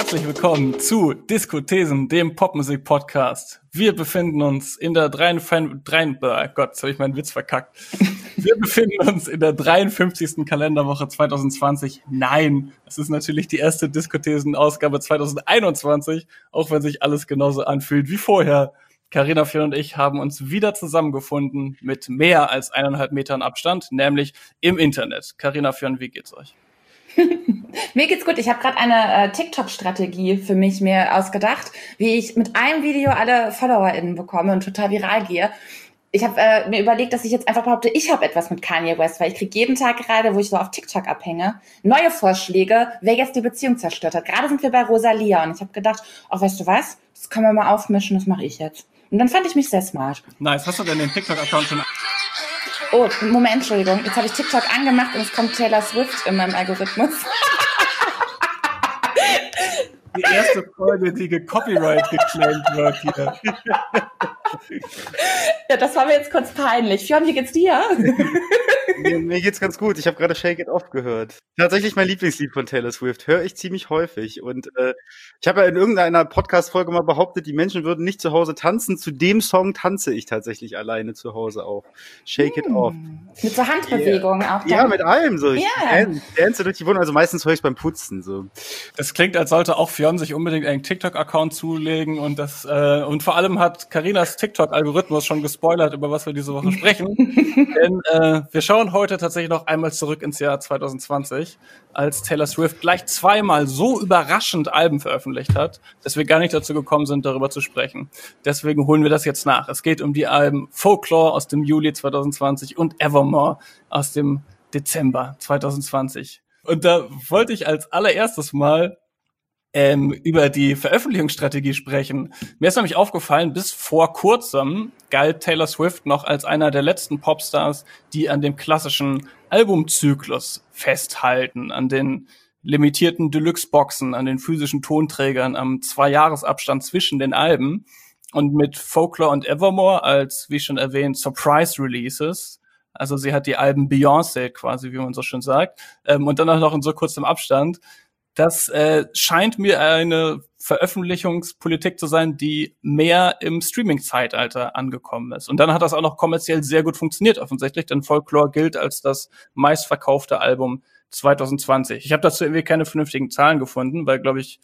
herzlich willkommen zu Diskothesen, dem Popmusik-Podcast. Wir befinden uns in der jetzt habe ich meinen Witz verkackt. Wir befinden uns in der 53. Kalenderwoche 2020. Nein, es ist natürlich die erste Diskothesen-Ausgabe 2021, auch wenn sich alles genauso anfühlt wie vorher. Carina Fürn und ich haben uns wieder zusammengefunden mit mehr als 1,5 Metern Abstand, nämlich im Internet. Carina Fürn, wie geht's euch? Mir geht's gut. Ich habe gerade eine TikTok-Strategie für mich mir ausgedacht, wie ich mit einem Video alle FollowerInnen bekomme und total viral gehe. Ich habe mir überlegt, dass ich jetzt einfach behaupte, ich habe etwas mit Kanye West, weil ich kriege jeden Tag gerade, wo ich so auf TikTok abhänge, neue Vorschläge, wer jetzt die Beziehung zerstört hat. Gerade sind wir bei Rosalia und ich habe gedacht, oh, weißt du was, das können wir mal aufmischen, das mache ich jetzt. Und dann fand ich mich sehr smart. Nice. Hast du denn den TikTok-Account schon? Oh, Moment, Entschuldigung. Jetzt habe ich TikTok angemacht und es kommt Taylor Swift in meinem Algorithmus. Die erste Folge, die Copyright geclaimed wird hier. Ja, das war mir jetzt kurz peinlich. Fionn, wie geht's dir? Mir geht's ganz gut. Ich habe gerade Shake It Off gehört. Tatsächlich mein Lieblingslied von Taylor Swift. Höre ich ziemlich häufig. Und ich habe ja in irgendeiner Podcast-Folge mal behauptet, die Menschen würden nicht zu Hause tanzen. Zu dem Song tanze ich tatsächlich alleine zu Hause auch. Shake It Off. Mit so Handbewegungen auch. Ja, mit allem so. Ich Yeah. dance durch die Wohnung. Also meistens höre ich beim Putzen so. Das klingt, als sollte auch Fionn sich unbedingt einen TikTok-Account zulegen und das und vor allem hat Carinas TikTok-Algorithmus schon gespoilert, über was wir diese Woche sprechen. Denn wir schauen heute tatsächlich noch einmal zurück ins Jahr 2020, als Taylor Swift gleich zweimal so überraschend Alben veröffentlicht hat, dass wir gar nicht dazu gekommen sind, darüber zu sprechen. Deswegen holen wir das jetzt nach. Es geht um die Alben Folklore aus dem Juli 2020 und Evermore aus dem Dezember 2020. Und da wollte ich als allererstes mal über die Veröffentlichungsstrategie sprechen. Mir ist nämlich aufgefallen, bis vor kurzem galt Taylor Swift noch als einer der letzten Popstars, die an dem klassischen Albumzyklus festhalten, an den limitierten Deluxe-Boxen, an den physischen Tonträgern, am 2-Jahres-Abstand zwischen den Alben. Und mit Folklore und Evermore als, wie schon erwähnt, Surprise-Releases. Also sie hat die Alben Beyoncé quasi, wie man so schön sagt, und dann auch noch in so kurzem Abstand. Das scheint mir eine Veröffentlichungspolitik zu sein, die mehr im Streaming-Zeitalter angekommen ist. Und dann hat das auch noch kommerziell sehr gut funktioniert offensichtlich, denn Folklore gilt als das meistverkaufte Album 2020. Ich habe dazu irgendwie keine vernünftigen Zahlen gefunden, weil, glaube ich,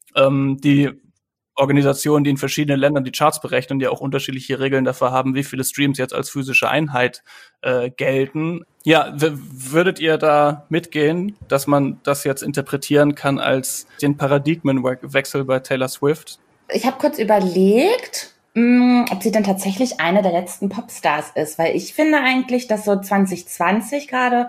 die Organisationen, die in verschiedenen Ländern die Charts berechnen, die auch unterschiedliche Regeln dafür haben, wie viele Streams jetzt als physische Einheit gelten. Ja, würdet ihr da mitgehen, dass man das jetzt interpretieren kann als den Paradigmenwechsel bei Taylor Swift? Ich habe kurz überlegt, ob sie denn tatsächlich eine der letzten Popstars ist, weil ich finde eigentlich, dass so 2020 gerade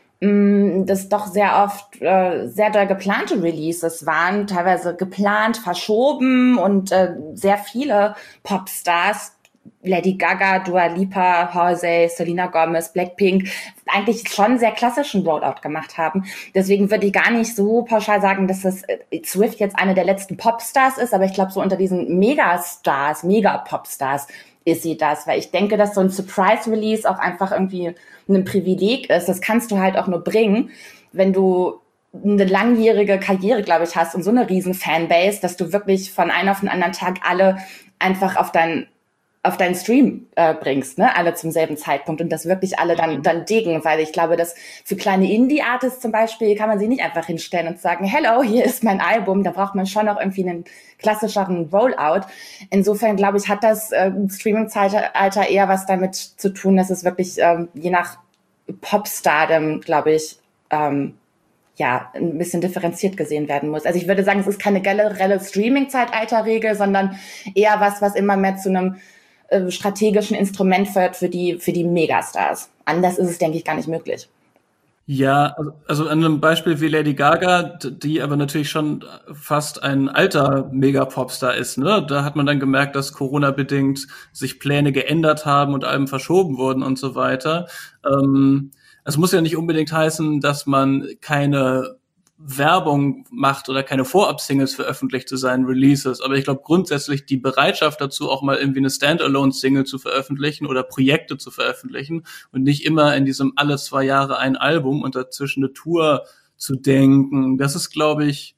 das doch sehr oft sehr doll geplante Releases waren, teilweise geplant, verschoben und sehr viele Popstars, Lady Gaga, Dua Lipa, Halsey, Selena Gomez, Blackpink, eigentlich schon sehr klassischen Rollout gemacht haben. Deswegen würde ich gar nicht so pauschal sagen, dass das Swift jetzt eine der letzten Popstars ist, aber ich glaube, so unter diesen Megastars, Mega-Popstars ist sie das, weil ich denke, dass so ein Surprise-Release auch einfach irgendwie ein Privileg ist. Das kannst du halt auch nur bringen, wenn du eine langjährige Karriere, glaube ich, hast und so eine riesen Fanbase, dass du wirklich von einem auf den anderen Tag alle einfach auf deinen Stream bringst, ne, alle zum selben Zeitpunkt und das wirklich alle dann diggen, weil ich glaube, dass für kleine Indie-Artists zum Beispiel kann man sie nicht einfach hinstellen und sagen, hello, hier ist mein Album, da braucht man schon noch irgendwie einen klassischeren Rollout. Insofern, glaube ich, hat das Streaming-Zeitalter eher was damit zu tun, dass es wirklich je nach Popstardom, glaube ich, ein bisschen differenziert gesehen werden muss. Also ich würde sagen, es ist keine generelle Streaming-Zeitalter-Regel, sondern eher was immer mehr zu einem strategischen Instrument wird für die Megastars. Anders ist es, denke ich, gar nicht möglich. Ja, also an einem Beispiel wie Lady Gaga, die aber natürlich schon fast ein alter Mega-Popstar ist, ne? Da hat man dann gemerkt, dass Corona-bedingt sich Pläne geändert haben und Alben verschoben wurden und so weiter. Es muss ja nicht unbedingt heißen, dass man keine Werbung macht oder keine Vorab-Singles veröffentlicht zu seinen Releases, aber ich glaube grundsätzlich die Bereitschaft dazu, auch mal irgendwie eine Standalone-Single zu veröffentlichen oder Projekte zu veröffentlichen und nicht immer in diesem alle 2 Jahre ein Album und dazwischen eine Tour zu denken, das ist, glaube ich,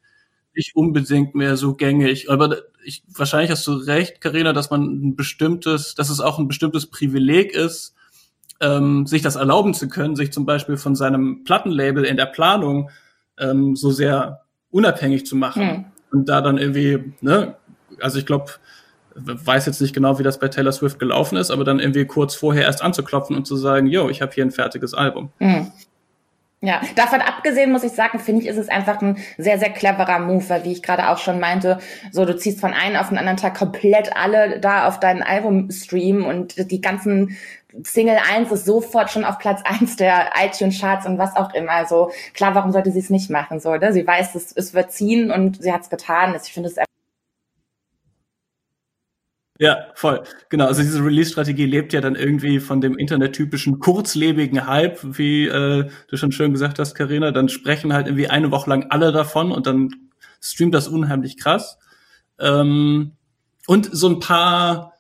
nicht unbedingt mehr so gängig. Aber wahrscheinlich hast du recht, Carina, dass es auch ein bestimmtes Privileg ist, sich das erlauben zu können, sich zum Beispiel von seinem Plattenlabel in der Planung so sehr unabhängig zu machen. Und da dann irgendwie, ne, also ich glaube, weiß jetzt nicht genau, wie das bei Taylor Swift gelaufen ist, aber dann irgendwie kurz vorher erst anzuklopfen und zu sagen, yo, ich habe hier ein fertiges Album. Ja, davon abgesehen muss ich sagen, finde ich, ist es einfach ein sehr, sehr cleverer Move, weil wie ich gerade auch schon meinte, so du ziehst von einem auf den anderen Tag komplett alle da auf deinen Albumstream und die ganzen Single 1 ist sofort schon auf Platz 1 der iTunes-Charts und was auch immer. Also klar, warum sollte sie es nicht machen? So, ne? Sie weiß, es wird ziehen und sie hat es getan. Ich finde es ja, voll. Genau, also diese Release-Strategie lebt ja dann irgendwie von dem internettypischen kurzlebigen Hype, wie du schon schön gesagt hast, Carina. Dann sprechen halt irgendwie eine Woche lang alle davon und dann streamt das unheimlich krass. Und so ein paar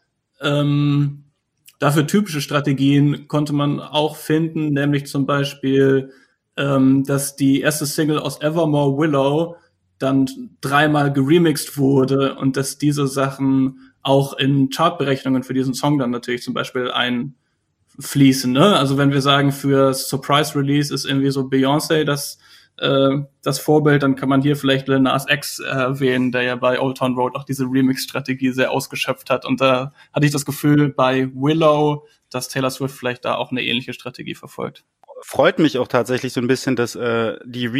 dafür typische Strategien konnte man auch finden, nämlich zum Beispiel, dass die erste Single aus Evermore, Willow, dann 3-mal geremixed wurde und dass diese Sachen auch in Chartberechnungen für diesen Song dann natürlich zum Beispiel einfließen. Ne? Also wenn wir sagen, für Surprise Release ist irgendwie so Beyoncé das Vorbild, dann kann man hier vielleicht Lil Nas X erwähnen, der ja bei Old Town Road auch diese Remix-Strategie sehr ausgeschöpft hat. Und da hatte ich das Gefühl bei Willow, dass Taylor Swift vielleicht da auch eine ähnliche Strategie verfolgt. Freut mich auch tatsächlich so ein bisschen, dass dass der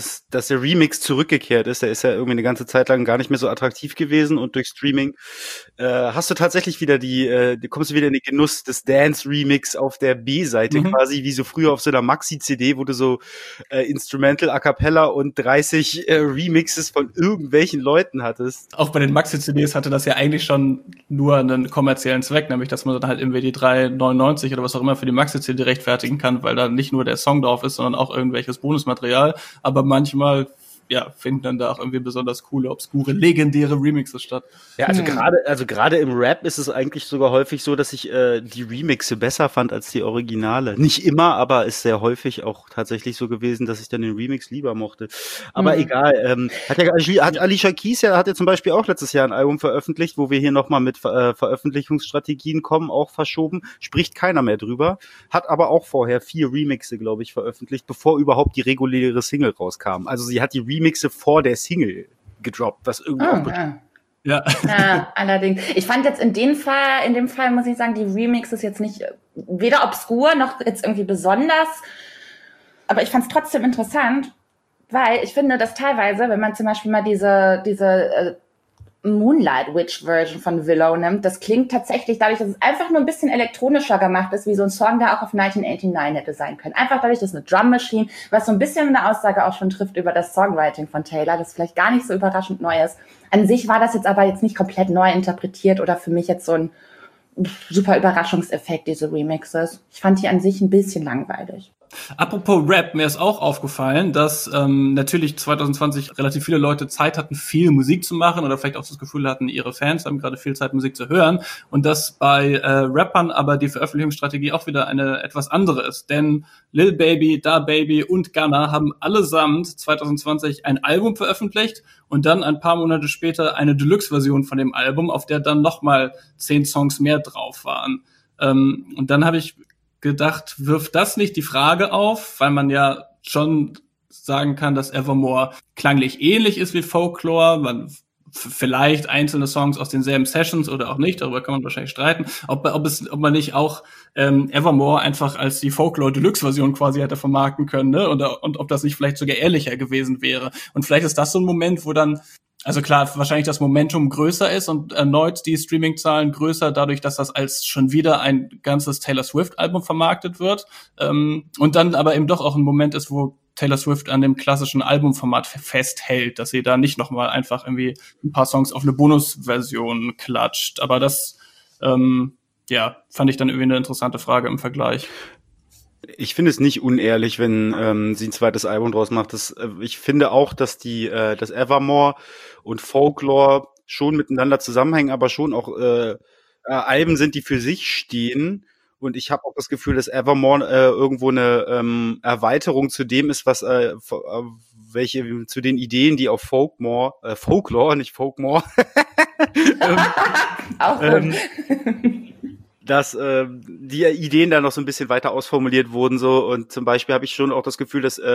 Remix zurückgekehrt ist. Der ist ja irgendwie eine ganze Zeit lang gar nicht mehr so attraktiv gewesen und durch Streaming hast du tatsächlich wieder kommst du wieder in den Genuss des Dance-Remix auf der B-Seite quasi, wie so früher auf so einer Maxi-CD, wo du so Instrumental, A Cappella und 30 Remixes von irgendwelchen Leuten hattest. Auch bei den Maxi-CDs hatte das ja eigentlich schon nur einen kommerziellen Zweck, nämlich dass man dann halt irgendwie die 3,99 oder was auch immer für die Maxi-CD rechtfertigen kann, weil da nicht nur der Song drauf ist, sondern auch irgendwelches Bonusmaterial. Aber manchmal, ja, finden dann da auch irgendwie besonders coole, obskure, legendäre Remixes statt. Ja, also gerade im Rap ist es eigentlich sogar häufig so, dass ich die Remixe besser fand als die Originale. Nicht immer, aber ist sehr häufig auch tatsächlich so gewesen, dass ich dann den Remix lieber mochte. Aber egal. Hat Alicia Keys hat ja zum Beispiel auch letztes Jahr ein Album veröffentlicht, wo wir hier nochmal mit Veröffentlichungsstrategien kommen, auch verschoben. Spricht keiner mehr drüber. Hat aber auch vorher 4 Remixe, glaube ich, veröffentlicht, bevor überhaupt die reguläre Single rauskam. Also sie hat die Remixe vor der Single gedroppt, was irgendwie auch Ja. Ja, allerdings. Ich fand jetzt in dem Fall muss ich sagen, die Remix ist jetzt nicht weder obskur noch jetzt irgendwie besonders, aber ich fand es trotzdem interessant, weil ich finde, dass teilweise, wenn man zum Beispiel mal diese Moonlight Witch Version von Willow nimmt, das klingt tatsächlich dadurch, dass es einfach nur ein bisschen elektronischer gemacht ist, wie so ein Song, der auch auf 1989 hätte sein können. Einfach dadurch, dass eine Drum Machine, was so ein bisschen eine Aussage auch schon trifft über das Songwriting von Taylor, das vielleicht gar nicht so überraschend neu ist. An sich war das jetzt aber jetzt nicht komplett neu interpretiert oder für mich jetzt so ein super Überraschungseffekt, diese Remixes. Ich fand die an sich ein bisschen langweilig. Apropos Rap, mir ist auch aufgefallen, dass natürlich 2020 relativ viele Leute Zeit hatten, viel Musik zu machen oder vielleicht auch das Gefühl hatten, ihre Fans haben gerade viel Zeit, Musik zu hören und dass bei Rappern aber die Veröffentlichungsstrategie auch wieder eine etwas andere ist. Denn Lil Baby, Da Baby und Gunna haben allesamt 2020 ein Album veröffentlicht und dann ein paar Monate später eine Deluxe-Version von dem Album, auf der dann nochmal 10 Songs mehr drauf waren. Und dann habe ich gedacht, wirft das nicht die Frage auf, weil man ja schon sagen kann, dass Evermore klanglich ähnlich ist wie Folklore, man vielleicht einzelne Songs aus denselben Sessions oder auch nicht, darüber kann man wahrscheinlich streiten, ob man nicht auch Evermore einfach als die Folklore Deluxe Version quasi hätte vermarkten können, ne? Und ob das nicht vielleicht sogar ehrlicher gewesen wäre. Und vielleicht ist das so ein Moment, wo dann, also klar, wahrscheinlich das Momentum größer ist und erneut die Streaming-Zahlen größer, dadurch, dass das als schon wieder ein ganzes Taylor Swift-Album vermarktet wird. Und dann aber eben doch auch ein Moment ist, wo Taylor Swift an dem klassischen Albumformat festhält, dass sie da nicht nochmal einfach irgendwie ein paar Songs auf eine Bonusversion klatscht. Aber das, fand ich dann irgendwie eine interessante Frage im Vergleich. Ich finde es nicht unehrlich, wenn sie ein zweites Album draus macht. Ich finde auch, dass das Evermore und Folklore schon miteinander zusammenhängen, aber schon auch Alben sind, die für sich stehen Und ich habe auch das Gefühl, dass Evermore irgendwo eine Erweiterung zu dem ist, was welche zu den Ideen, die auf Folklore, nicht Folkmore, Auch gut. dass die Ideen da noch so ein bisschen weiter ausformuliert wurden so, und zum Beispiel habe ich schon auch das Gefühl, dass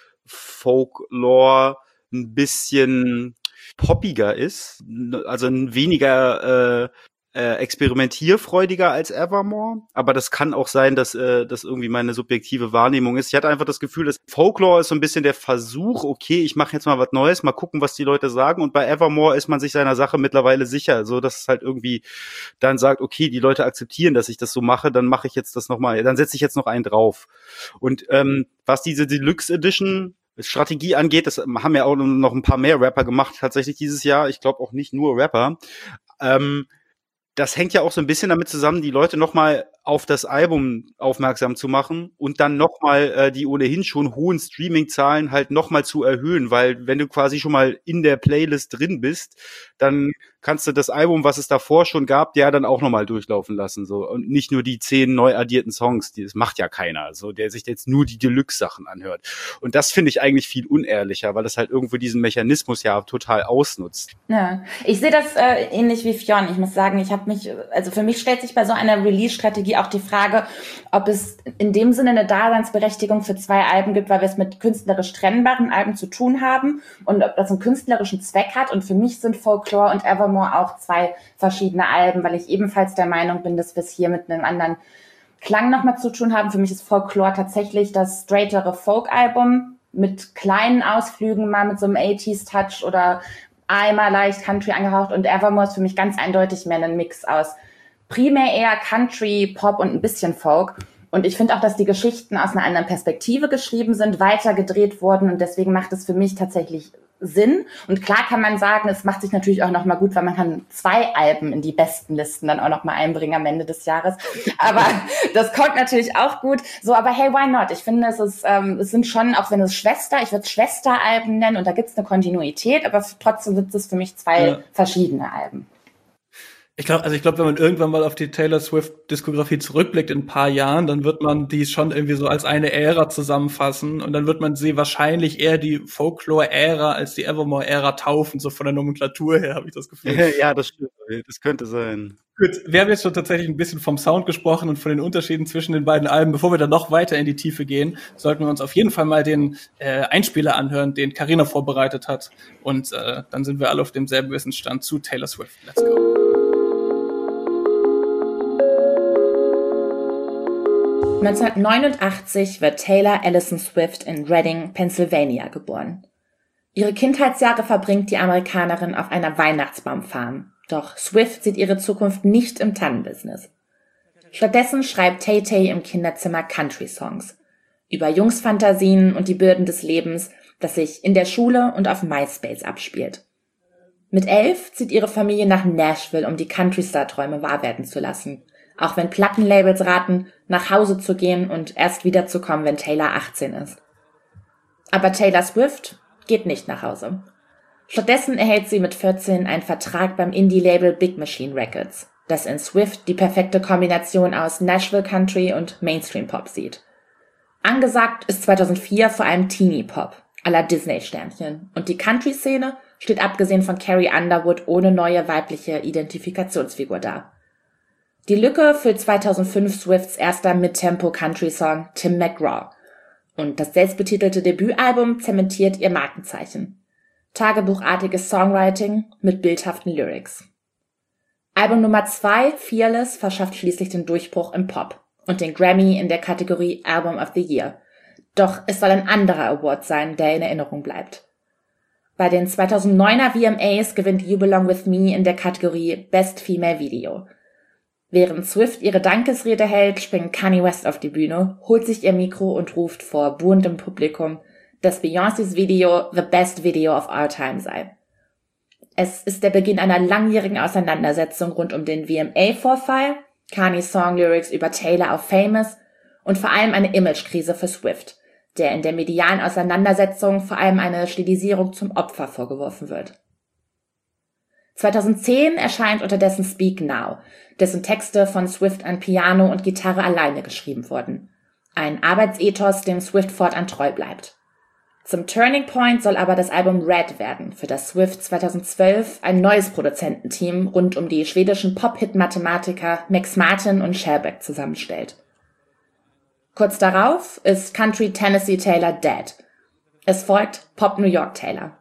Folklore ein bisschen poppiger ist, also ein weniger experimentierfreudiger als Evermore, aber das kann auch sein, dass das irgendwie meine subjektive Wahrnehmung ist. Ich hatte einfach das Gefühl, dass Folklore ist so ein bisschen der Versuch, okay, ich mache jetzt mal was Neues, mal gucken, was die Leute sagen, und bei Evermore ist man sich seiner Sache mittlerweile sicher, so dass es halt irgendwie dann sagt, okay, die Leute akzeptieren, dass ich das so mache, dann mache ich jetzt das nochmal, dann setze ich jetzt noch einen drauf. Und was diese Deluxe Edition Strategie angeht, das haben ja auch noch ein paar mehr Rapper gemacht, tatsächlich dieses Jahr, ich glaube auch nicht nur Rapper, das hängt ja auch so ein bisschen damit zusammen, die Leute nochmal auf das Album aufmerksam zu machen und dann nochmal die ohnehin schon hohen Streaming-Zahlen halt nochmal zu erhöhen, weil wenn du quasi schon mal in der Playlist drin bist, dann kannst du das Album, was es davor schon gab, ja dann auch nochmal durchlaufen lassen, so, und nicht nur die 10 neu addierten Songs, das macht ja keiner, so, der sich jetzt nur die Deluxe-Sachen anhört. Und das finde ich eigentlich viel unehrlicher, weil das halt irgendwo diesen Mechanismus ja total ausnutzt. Ja, ich sehe das ähnlich wie Fionn. Ich muss sagen, also für mich stellt sich bei so einer Release-Strategie auch die Frage, ob es in dem Sinne eine Daseinsberechtigung für 2 Alben gibt, weil wir es mit künstlerisch trennbaren Alben zu tun haben und ob das einen künstlerischen Zweck hat. Und für mich sind Folklore und Evermore auch 2 verschiedene Alben, weil ich ebenfalls der Meinung bin, dass wir es hier mit einem anderen Klang nochmal zu tun haben. Für mich ist Folklore tatsächlich das straightere Folk-Album mit kleinen Ausflügen, mal mit so einem 80s-Touch oder einmal leicht Country angehaucht, und Evermore ist für mich ganz eindeutig mehr ein Mix aus primär eher Country, Pop und ein bisschen Folk. Und ich finde auch, dass die Geschichten aus einer anderen Perspektive geschrieben sind, weiter gedreht wurden, und deswegen macht es für mich tatsächlich Sinn. Und klar kann man sagen, es macht sich natürlich auch nochmal gut, weil man kann 2 Alben in die besten Listen dann auch nochmal einbringen am Ende des Jahres. Aber das kommt natürlich auch gut. So, aber hey, why not? Ich finde, es sind schon, auch wenn es ich würde es Schwesteralben nennen, und da gibt es eine Kontinuität, aber trotzdem sind es für mich 2 verschiedene Alben. Ich glaube, wenn man irgendwann mal auf die Taylor Swift-Diskografie zurückblickt in ein paar Jahren, dann wird man die schon irgendwie so als eine Ära zusammenfassen, und dann wird man sie wahrscheinlich eher die Folklore-Ära als die Evermore-Ära taufen, so von der Nomenklatur her, habe ich das Gefühl. Ja, das stimmt. Das könnte sein. Gut, wir haben jetzt schon tatsächlich ein bisschen vom Sound gesprochen und von den Unterschieden zwischen den beiden Alben. Bevor wir dann noch weiter in die Tiefe gehen, sollten wir uns auf jeden Fall mal den Einspieler anhören, den Carina vorbereitet hat. Und dann sind wir alle auf demselben Wissensstand zu Taylor Swift. Let's go. 1989 wird Taylor Allison Swift in Reading, Pennsylvania geboren. Ihre Kindheitsjahre verbringt die Amerikanerin auf einer Weihnachtsbaumfarm. Doch Swift sieht ihre Zukunft nicht im Tannenbusiness. Stattdessen schreibt Tay-Tay im Kinderzimmer Country-Songs über Jungsfantasien und die Bürden des Lebens, das sich in der Schule und auf MySpace abspielt. Mit 11 zieht ihre Familie nach Nashville, um die Country-Star-Träume wahr werden zu lassen. Auch wenn Plattenlabels raten, nach Hause zu gehen und erst wiederzukommen, wenn Taylor 18 ist. Aber Taylor Swift geht nicht nach Hause. Stattdessen erhält sie mit 14 einen Vertrag beim Indie-Label Big Machine Records, das in Swift die perfekte Kombination aus Nashville Country und Mainstream-Pop sieht. Angesagt ist 2004 vor allem Teenie-Pop, à la Disney-Sternchen, und die Country-Szene steht abgesehen von Carrie Underwood ohne neue weibliche Identifikationsfigur da. Die Lücke füllt 2005 Swifts erster Mid-Tempo-Country-Song Tim McGraw, und das selbstbetitelte Debütalbum zementiert ihr Markenzeichen. Tagebuchartiges Songwriting mit bildhaften Lyrics. Album Nummer 2, Fearless, verschafft schließlich den Durchbruch im Pop und den Grammy in der Kategorie Album of the Year. Doch es soll ein anderer Award sein, der in Erinnerung bleibt. Bei den 2009er VMAs gewinnt You Belong With Me in der Kategorie Best Female Video. Während Swift ihre Dankesrede hält, springt Kanye West auf die Bühne, holt sich ihr Mikro und ruft vor buhendem Publikum, dass Beyoncés Video the best video of our time sei. Es ist der Beginn einer langjährigen Auseinandersetzung rund um den VMA-Vorfall, Kanyes Songlyrics über Taylor auf Famous und vor allem eine Imagekrise für Swift, der in der medialen Auseinandersetzung vor allem eine Stilisierung zum Opfer vorgeworfen wird. 2010 erscheint unterdessen Speak Now, dessen Texte von Swift an Piano und Gitarre alleine geschrieben wurden. Ein Arbeitsethos, dem Swift fortan treu bleibt. Zum Turning Point soll aber das Album Red werden, für das Swift 2012 ein neues Produzententeam rund um die schwedischen Pop-Hit-Mathematiker Max Martin und Shellback zusammenstellt. Kurz darauf ist Country Tennessee Taylor dead. Es folgt Pop New York Taylor.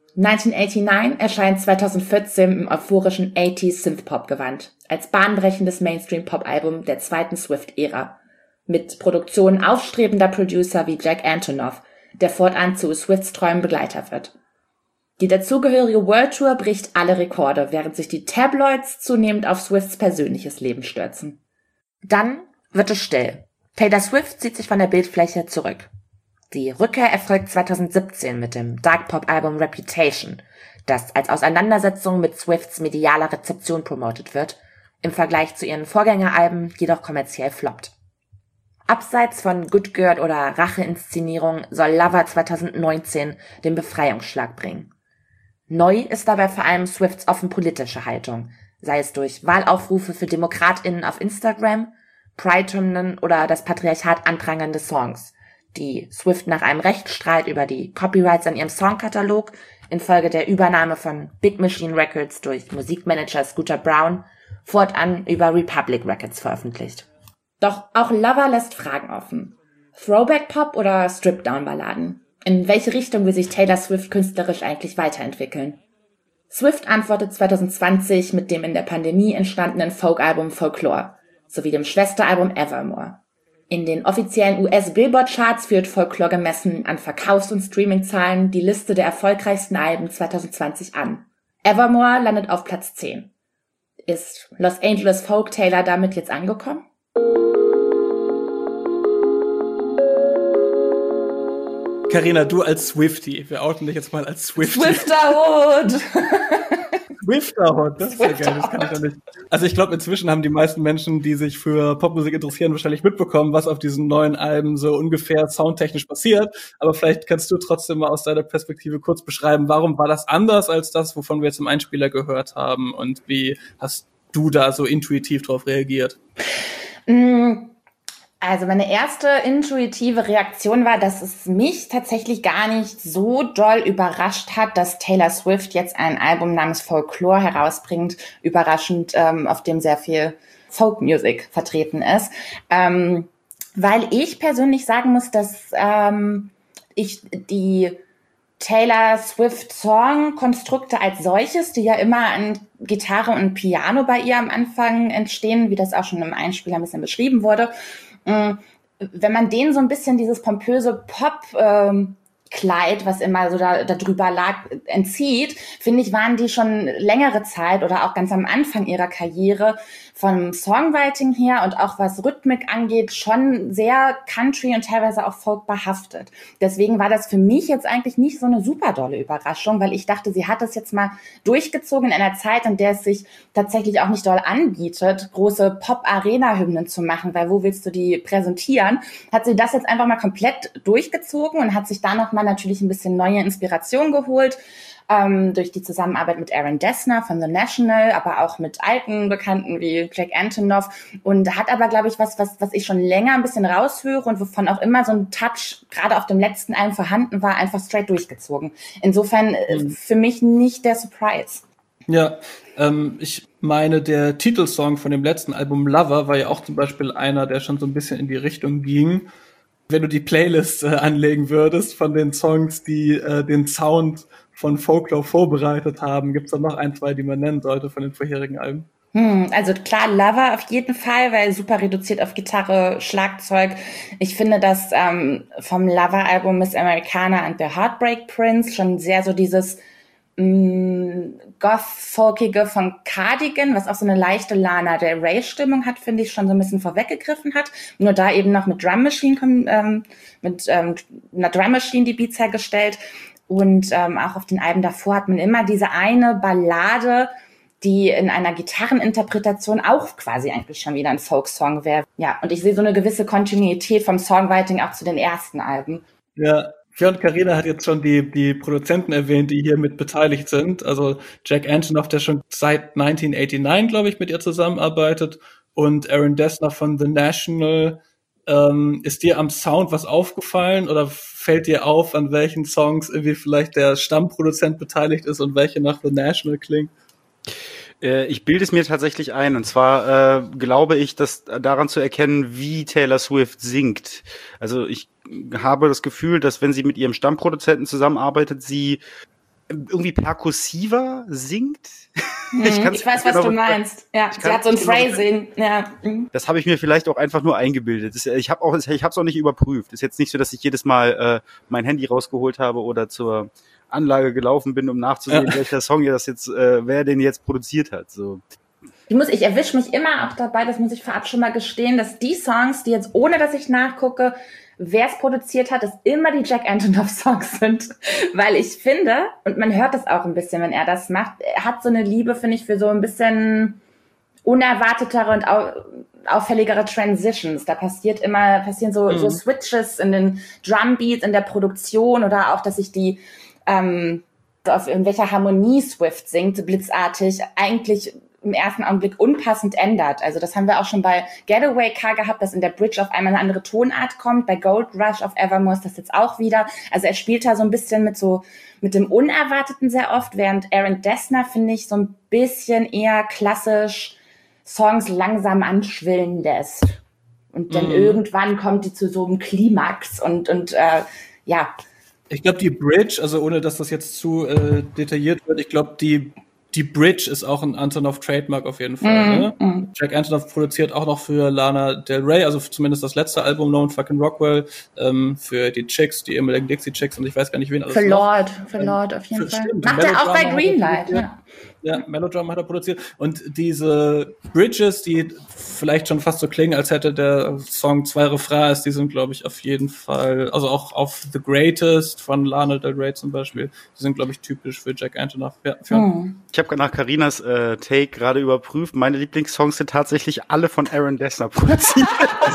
1989 erscheint 2014 im euphorischen 80s Synthpop-Gewand als bahnbrechendes Mainstream-Pop-Album der zweiten Swift-Ära mit Produktionen aufstrebender Producer wie Jack Antonoff, der fortan zu Swifts treuem Begleiter wird. Die dazugehörige World Tour bricht alle Rekorde, während sich die Tabloids zunehmend auf Swifts persönliches Leben stürzen. Dann wird es still. Taylor Swift zieht sich von der Bildfläche zurück. Die Rückkehr erfolgt 2017 mit dem Dark-Pop-Album Reputation, das als Auseinandersetzung mit Swifts medialer Rezeption promotet wird, im Vergleich zu ihren Vorgängeralben jedoch kommerziell floppt. Abseits von Good Girl oder Rache-Inszenierung soll Lover 2019 den Befreiungsschlag bringen. Neu ist dabei vor allem Swifts offen politische Haltung, sei es durch Wahlaufrufe für DemokratInnen auf Instagram, Pride-Hymnen oder das Patriarchat anprangernde Songs, die Swift nach einem Rechtsstreit über die Copyrights an ihrem Songkatalog infolge der Übernahme von Big Machine Records durch Musikmanager Scooter Braun fortan über Republic Records veröffentlicht. Doch auch Lover lässt Fragen offen. Throwback-Pop oder Strip-Down-Balladen? In welche Richtung will sich Taylor Swift künstlerisch eigentlich weiterentwickeln? Swift antwortet 2020 mit dem in der Pandemie entstandenen Folk-Album Folklore sowie dem Schwesteralbum Evermore. In den offiziellen US-Billboard-Charts führt Folklore gemessen an Verkaufs- und Streaming-Zahlen die Liste der erfolgreichsten Alben 2020 an. Evermore landet auf Platz 10. Ist Los Angeles Folk Taylor damit jetzt angekommen? Carina, du als Swiftie, wir outen dich jetzt mal als Swiftie. Swifterhood! Swifterhood, das ist ja geil, das kann ich ja nicht. Also ich glaube, inzwischen haben die meisten Menschen, die sich für Popmusik interessieren, wahrscheinlich mitbekommen, was auf diesen neuen Alben so ungefähr soundtechnisch passiert. Aber vielleicht kannst du trotzdem mal aus deiner Perspektive kurz beschreiben, warum war das anders als das, wovon wir jetzt im Einspieler gehört haben? Und wie hast du da so intuitiv drauf reagiert? Also meine erste intuitive Reaktion war, dass es mich tatsächlich gar nicht so doll überrascht hat, dass Taylor Swift jetzt ein Album namens Folklore herausbringt, überraschend, auf dem sehr viel Folk-Music vertreten ist. Weil ich persönlich sagen muss, dass ich die Taylor Swift Song-Konstrukte als solches, die ja immer an Gitarre und Piano bei ihr am Anfang entstehen, wie das auch schon im Einspieler ein bisschen beschrieben wurde, wenn man denen so ein bisschen dieses pompöse Pop-Kleid, was immer so da drüber lag, entzieht, finde ich, waren die schon längere Zeit oder auch ganz am Anfang ihrer Karriere vom Songwriting her und auch was Rhythmik angeht, schon sehr Country und teilweise auch Folk behaftet. Deswegen war das für mich jetzt eigentlich nicht so eine super dolle Überraschung, weil ich dachte, sie hat das jetzt mal durchgezogen in einer Zeit, in der es sich tatsächlich auch nicht doll anbietet, große Pop-Arena-Hymnen zu machen, weil wo willst du die präsentieren? Hat sie das jetzt einfach mal komplett durchgezogen und hat sich da nochmal natürlich ein bisschen neue Inspiration geholt, durch die Zusammenarbeit mit Aaron Dessner von The National, aber auch mit alten Bekannten wie Jack Antonoff und hat aber, glaube ich, was ich schon länger ein bisschen raushöre und wovon auch immer so ein Touch gerade auf dem letzten Album vorhanden war, einfach straight durchgezogen. Insofern für mich nicht der Surprise. Ja, ich meine, der Titelsong von dem letzten Album Lover war ja auch zum Beispiel einer, der schon so ein bisschen in die Richtung ging. Wenn du die Playlist anlegen würdest von den Songs, die den Sound von Folklore vorbereitet haben, gibt's da noch ein, zwei, die man nennen sollte von den vorherigen Alben? Also klar, Lover auf jeden Fall, weil super reduziert auf Gitarre, Schlagzeug. Ich finde, dass vom Lover-Album Miss Americana and the Heartbreak Prince schon sehr so dieses Goth-Folkige von Cardigan, was auch so eine leichte Lana Del Rey-Stimmung hat, finde ich, schon so ein bisschen vorweggegriffen hat. Nur da eben noch mit Drum Machine, mit einer Drum Machine die Beats hergestellt. Und auch auf den Alben davor hat man immer diese eine Ballade, die in einer Gitarreninterpretation auch quasi eigentlich schon wieder ein Folksong wäre. Ja, und ich sehe so eine gewisse Kontinuität vom Songwriting auch zu den ersten Alben. Ja, Fionn, Carina hat jetzt schon die Produzenten erwähnt, die hier mit beteiligt sind. Also Jack Antonoff, der schon seit 1989, glaube ich, mit ihr zusammenarbeitet, und Aaron Dessner von The National. Ist dir am Sound was aufgefallen oder fällt dir auf, an welchen Songs irgendwie vielleicht der Stammproduzent beteiligt ist und welche nach The National klingen? Ich bilde es mir tatsächlich ein, und zwar glaube ich, dass daran zu erkennen, wie Taylor Swift singt. Also ich habe das Gefühl, dass wenn sie mit ihrem Stammproduzenten zusammenarbeitet, sie irgendwie perkussiver singt. Ich weiß, was du meinst. Ja, sie hat so ein Phrasing. Ja. Das habe ich mir vielleicht auch einfach nur eingebildet. Ich habe es auch nicht überprüft. Ist jetzt nicht so, dass ich jedes Mal mein Handy rausgeholt habe oder zur Anlage gelaufen bin, um nachzusehen, welcher Song wer den jetzt produziert hat. So. Ich erwische mich immer auch dabei, das muss ich vorab schon mal gestehen, dass die Songs, die jetzt, ohne dass ich nachgucke, wer es produziert hat, dass immer die Jack Antonoff-Songs sind. Weil ich finde, und man hört das auch ein bisschen, wenn er das macht, er hat so eine Liebe, finde ich, für so ein bisschen unerwartetere und auffälligere Transitions. Da passieren so Switches in den Drumbeats, in der Produktion, oder auch, dass sich die in welcher Harmonie Swift singt, so blitzartig, eigentlich im ersten Augenblick unpassend ändert. Also das haben wir auch schon bei Getaway Car gehabt, dass in der Bridge auf einmal eine andere Tonart kommt. Bei Gold Rush auf Evermore ist das jetzt auch wieder. Also er spielt da so ein bisschen mit dem Unerwarteten sehr oft, während Aaron Dessner, finde ich, so ein bisschen eher klassisch Songs langsam anschwillen lässt. Und dann irgendwann kommt die zu so einem Klimax und ja. Ich glaube, die Bridge, also ohne dass das jetzt zu detailliert wird, ich glaube, die Bridge ist auch ein Antonoff-Trademark auf jeden Fall. Ne? Jack Antonoff produziert auch noch für Lana Del Rey, also zumindest das letzte Album, Lone Fucking Rockwell, für die Chicks, die ehemaligen Dixie Chicks, und ich weiß gar nicht, wen alles. Für Lord auf jeden Fall. Stimmt, macht er auch bei Greenlight. Ja, Melodrum hat er produziert. Und diese Bridges, die vielleicht schon fast so klingen, als hätte der Song 2 Refrains, die sind, glaube ich, auf jeden Fall, also auch auf The Greatest von Lana Del Rey zum Beispiel, die sind, glaube ich, typisch für Jack Antonoff. Ja, Ich habe nach Carinas Take gerade überprüft. Meine Lieblingssongs sind tatsächlich alle von Aaron Dessner produziert.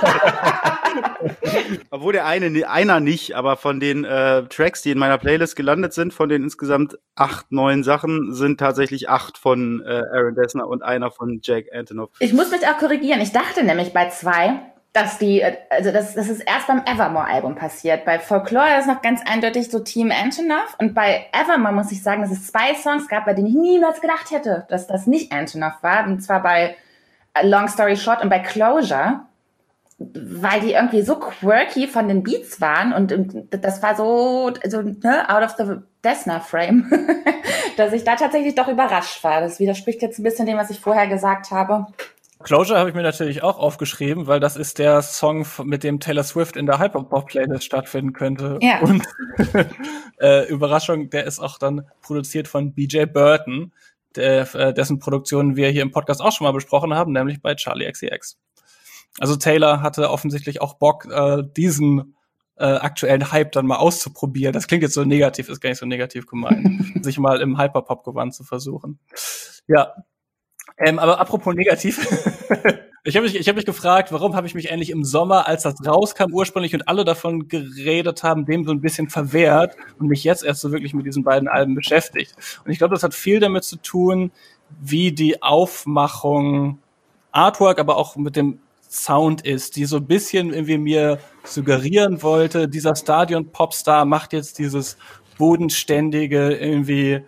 Obwohl einer nicht, aber von den Tracks, die in meiner Playlist gelandet sind, von den insgesamt 8, 9 Sachen, sind tatsächlich 8 von Aaron Dessner und einer von Jack Antonoff. Ich muss mich auch korrigieren. Ich dachte nämlich bei 2, dass das ist erst beim Evermore-Album passiert. Bei Folklore ist noch ganz eindeutig so Team Antonoff, und bei Evermore muss ich sagen, dass es 2 Songs gab, bei denen ich niemals gedacht hätte, dass das nicht Antonoff war, und zwar bei Long Story Short und bei Closure, weil die irgendwie so quirky von den Beats waren, und das war so out of the Dessner Frame, dass ich da tatsächlich doch überrascht war. Das widerspricht jetzt ein bisschen dem, was ich vorher gesagt habe. Closure habe ich mir natürlich auch aufgeschrieben, weil das ist der Song, mit dem Taylor Swift in der Hyperpop-Playlist stattfinden könnte. Ja. Und Überraschung, der ist auch dann produziert von BJ Burton, dessen Produktionen wir hier im Podcast auch schon mal besprochen haben, nämlich bei Charli XCX. Also Taylor hatte offensichtlich auch Bock, diesen aktuellen Hype dann mal auszuprobieren. Das klingt jetzt so negativ, ist gar nicht so negativ gemeint, sich mal im Hyperpop-Gewand zu versuchen. Ja. Aber apropos negativ, ich hab mich gefragt, warum habe ich mich endlich im Sommer, als das rauskam ursprünglich und alle davon geredet haben, dem so ein bisschen verwehrt und mich jetzt erst so wirklich mit diesen beiden Alben beschäftigt. Und ich glaube, das hat viel damit zu tun, wie die Aufmachung, Artwork, aber auch mit dem Sound ist, die so ein bisschen irgendwie mir suggerieren wollte, dieser Stadion-Popstar macht jetzt dieses bodenständige irgendwie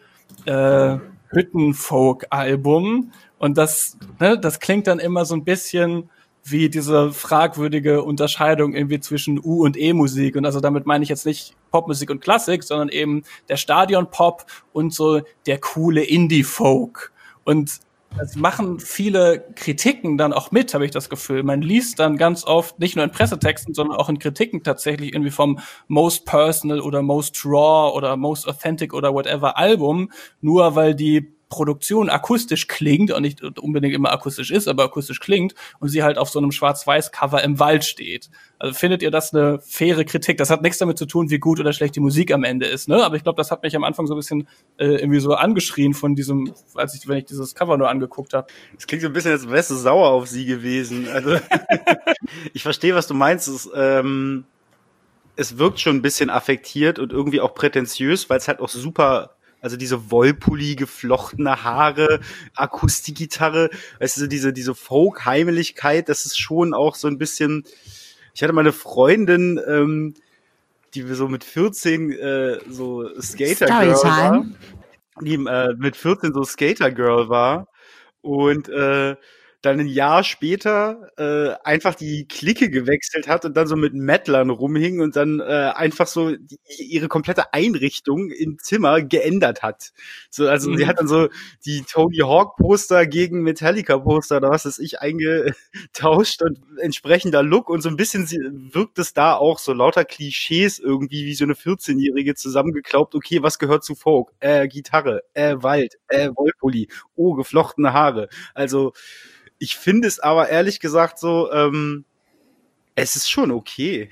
Hütten-Folk-Album. Und das klingt dann immer so ein bisschen wie diese fragwürdige Unterscheidung irgendwie zwischen U- und E-Musik. Und also damit meine ich jetzt nicht Popmusik und Klassik, sondern eben der Stadion-Pop und so der coole Indie-Folk. Und das machen viele Kritiken dann auch mit, habe ich das Gefühl. Man liest dann ganz oft, nicht nur in Pressetexten, sondern auch in Kritiken tatsächlich irgendwie vom Most Personal oder Most Raw oder Most Authentic oder whatever Album, nur weil die Produktion akustisch klingt und nicht unbedingt immer akustisch ist, aber akustisch klingt und sie halt auf so einem Schwarz-Weiß-Cover im Wald steht. Also findet ihr das eine faire Kritik? Das hat nichts damit zu tun, wie gut oder schlecht die Musik am Ende ist, ne? Aber ich glaube, das hat mich am Anfang so ein bisschen irgendwie so angeschrien von diesem, wenn ich dieses Cover nur angeguckt habe. Das klingt so ein bisschen, als wärst du sauer auf sie gewesen. Also ich verstehe, was du meinst. es wirkt schon ein bisschen affektiert und irgendwie auch prätentiös, weil es halt auch super, also diese Wollpulli, geflochtene Haare, Akustikgitarre, weißt du, so diese Folk-Heimeligkeit, das ist schon auch so ein bisschen. Ich hatte mal eine Freundin, die so mit 14 so Skater-Girl war, die mit 14 so Skater-Girl war und dann ein Jahr später einfach die Clique gewechselt hat und dann so mit Mettlern rumhing und dann einfach so ihre komplette Einrichtung im Zimmer geändert hat. So, also sie hat dann so die Tony Hawk Poster gegen Metallica Poster oder was weiß ich eingetauscht und entsprechender Look und so ein bisschen wirkt es da auch so lauter Klischees irgendwie wie so eine 14-Jährige zusammengeklaubt. Okay, was gehört zu Folk? Gitarre, Wald, Wollpulli, geflochtene Haare. Also ich finde es aber ehrlich gesagt so, es ist schon okay.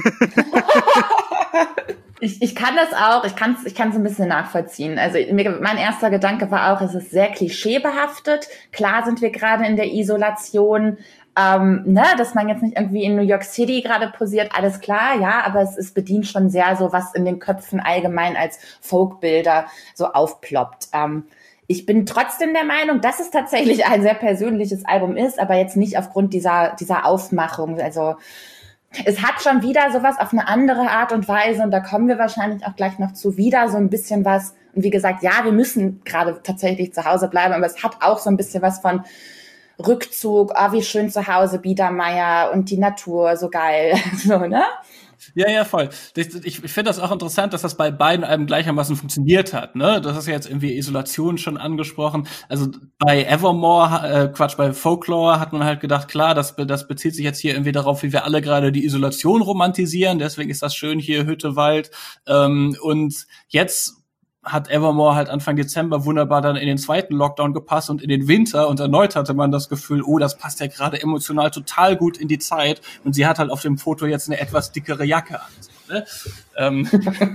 Ich kann das auch, ich kann es ein bisschen nachvollziehen. Also mein erster Gedanke war auch, es ist sehr klischeebehaftet. Klar sind wir gerade in der Isolation, dass man jetzt nicht irgendwie in New York City gerade posiert, alles klar, ja, aber es bedient schon sehr so, was in den Köpfen allgemein als Folkbilder so aufploppt. Ich bin trotzdem der Meinung, dass es tatsächlich ein sehr persönliches Album ist, aber jetzt nicht aufgrund dieser Aufmachung. Also es hat schon wieder sowas auf eine andere Art und Weise und da kommen wir wahrscheinlich auch gleich noch zu, wieder so ein bisschen was. Und wie gesagt, ja, wir müssen gerade tatsächlich zu Hause bleiben, aber es hat auch so ein bisschen was von Rückzug, wie schön zu Hause, Biedermeier und die Natur, so geil, so, ne? Ja, voll. Ich finde das auch interessant, dass das bei beiden Alben gleichermaßen funktioniert hat, ne? Das ist ja jetzt irgendwie Isolation schon angesprochen. Also bei Evermore, bei Folklore hat man halt gedacht, klar, das bezieht sich jetzt hier irgendwie darauf, wie wir alle gerade die Isolation romantisieren. Deswegen ist das schön hier, Hütte, Wald. Und jetzt hat Evermore halt Anfang Dezember wunderbar dann in den zweiten Lockdown gepasst und in den Winter und erneut hatte man das Gefühl, das passt ja gerade emotional total gut in die Zeit und sie hat halt auf dem Foto jetzt eine etwas dickere Jacke an. Ne?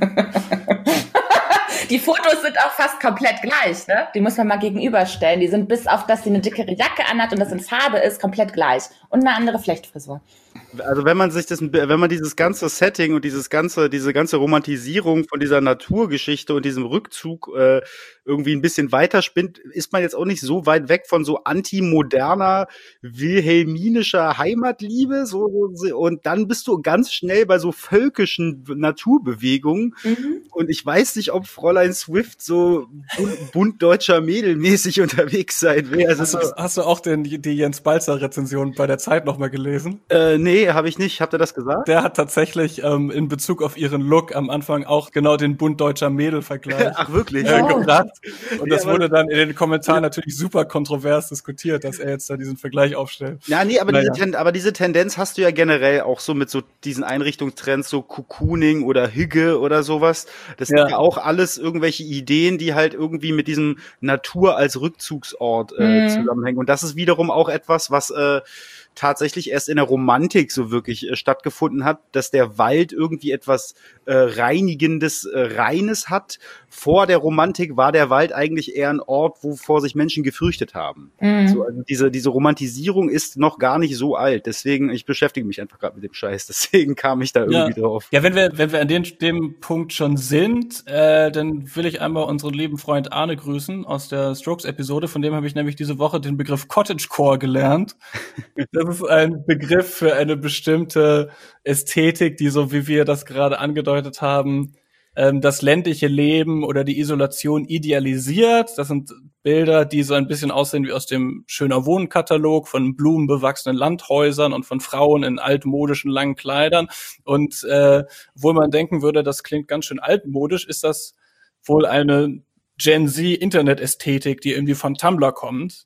Die Fotos sind auch fast komplett gleich, ne? Die muss man mal gegenüberstellen. Die sind bis auf, dass sie eine dickere Jacke anhat und das in Farbe ist, komplett gleich. Und eine andere Flechtfrisur. Also wenn man dieses ganze Setting und diese ganze Romantisierung von dieser Naturgeschichte und diesem Rückzug irgendwie ein bisschen weiterspinnt, ist man jetzt auch nicht so weit weg von so antimoderner, wilhelminischer Heimatliebe, und dann bist du ganz schnell bei so völkischen Naturbewegungen. Und ich weiß nicht, ob Fräulein Swift so bunt deutscher Mädelmäßig unterwegs sein will. Also hast du auch die Jens Balzer-Rezension bei der Zeit noch mal gelesen? Nee, habe ich nicht. Habt ihr das gesagt? Der hat tatsächlich in Bezug auf ihren Look am Anfang auch genau den bunt deutscher Mädel-Vergleich Ach, wirklich? gebracht. Und das wurde dann in den Kommentaren natürlich super kontrovers diskutiert, dass er jetzt da diesen Vergleich aufstellt. Ja, nee, aber diese Tendenz hast du ja generell auch so mit so diesen Einrichtungstrends, so Cocooning oder Hügge oder sowas. Das sind ja auch alles irgendwelche Ideen, die halt irgendwie mit diesem Natur als Rückzugsort zusammenhängen. Und das ist wiederum auch etwas, was tatsächlich erst in der Romantik so wirklich stattgefunden hat, dass der Wald irgendwie etwas Reinigendes, Reines hat. Vor der Romantik war der Wald eigentlich eher ein Ort, wovor sich Menschen gefürchtet haben. So, also diese Romantisierung ist noch gar nicht so alt. Deswegen, ich beschäftige mich einfach gerade mit dem Scheiß. Deswegen kam ich da irgendwie drauf. Ja, wenn wir an dem Punkt schon sind, dann will ich einmal unseren lieben Freund Arne grüßen aus der Strokes-Episode. Von dem habe ich nämlich diese Woche den Begriff Cottagecore gelernt. Das ist ein Begriff für eine bestimmte Ästhetik, die, so wie wir das gerade angedeutet haben, das ländliche Leben oder die Isolation idealisiert. Das sind Bilder, die so ein bisschen aussehen wie aus dem Schöner Wohnen-Katalog, von blumenbewachsenen Landhäusern und von Frauen in altmodischen langen Kleidern. Und obwohl man denken würde, das klingt ganz schön altmodisch, ist das wohl eine Gen-Z-Internet-Ästhetik, die irgendwie von Tumblr kommt.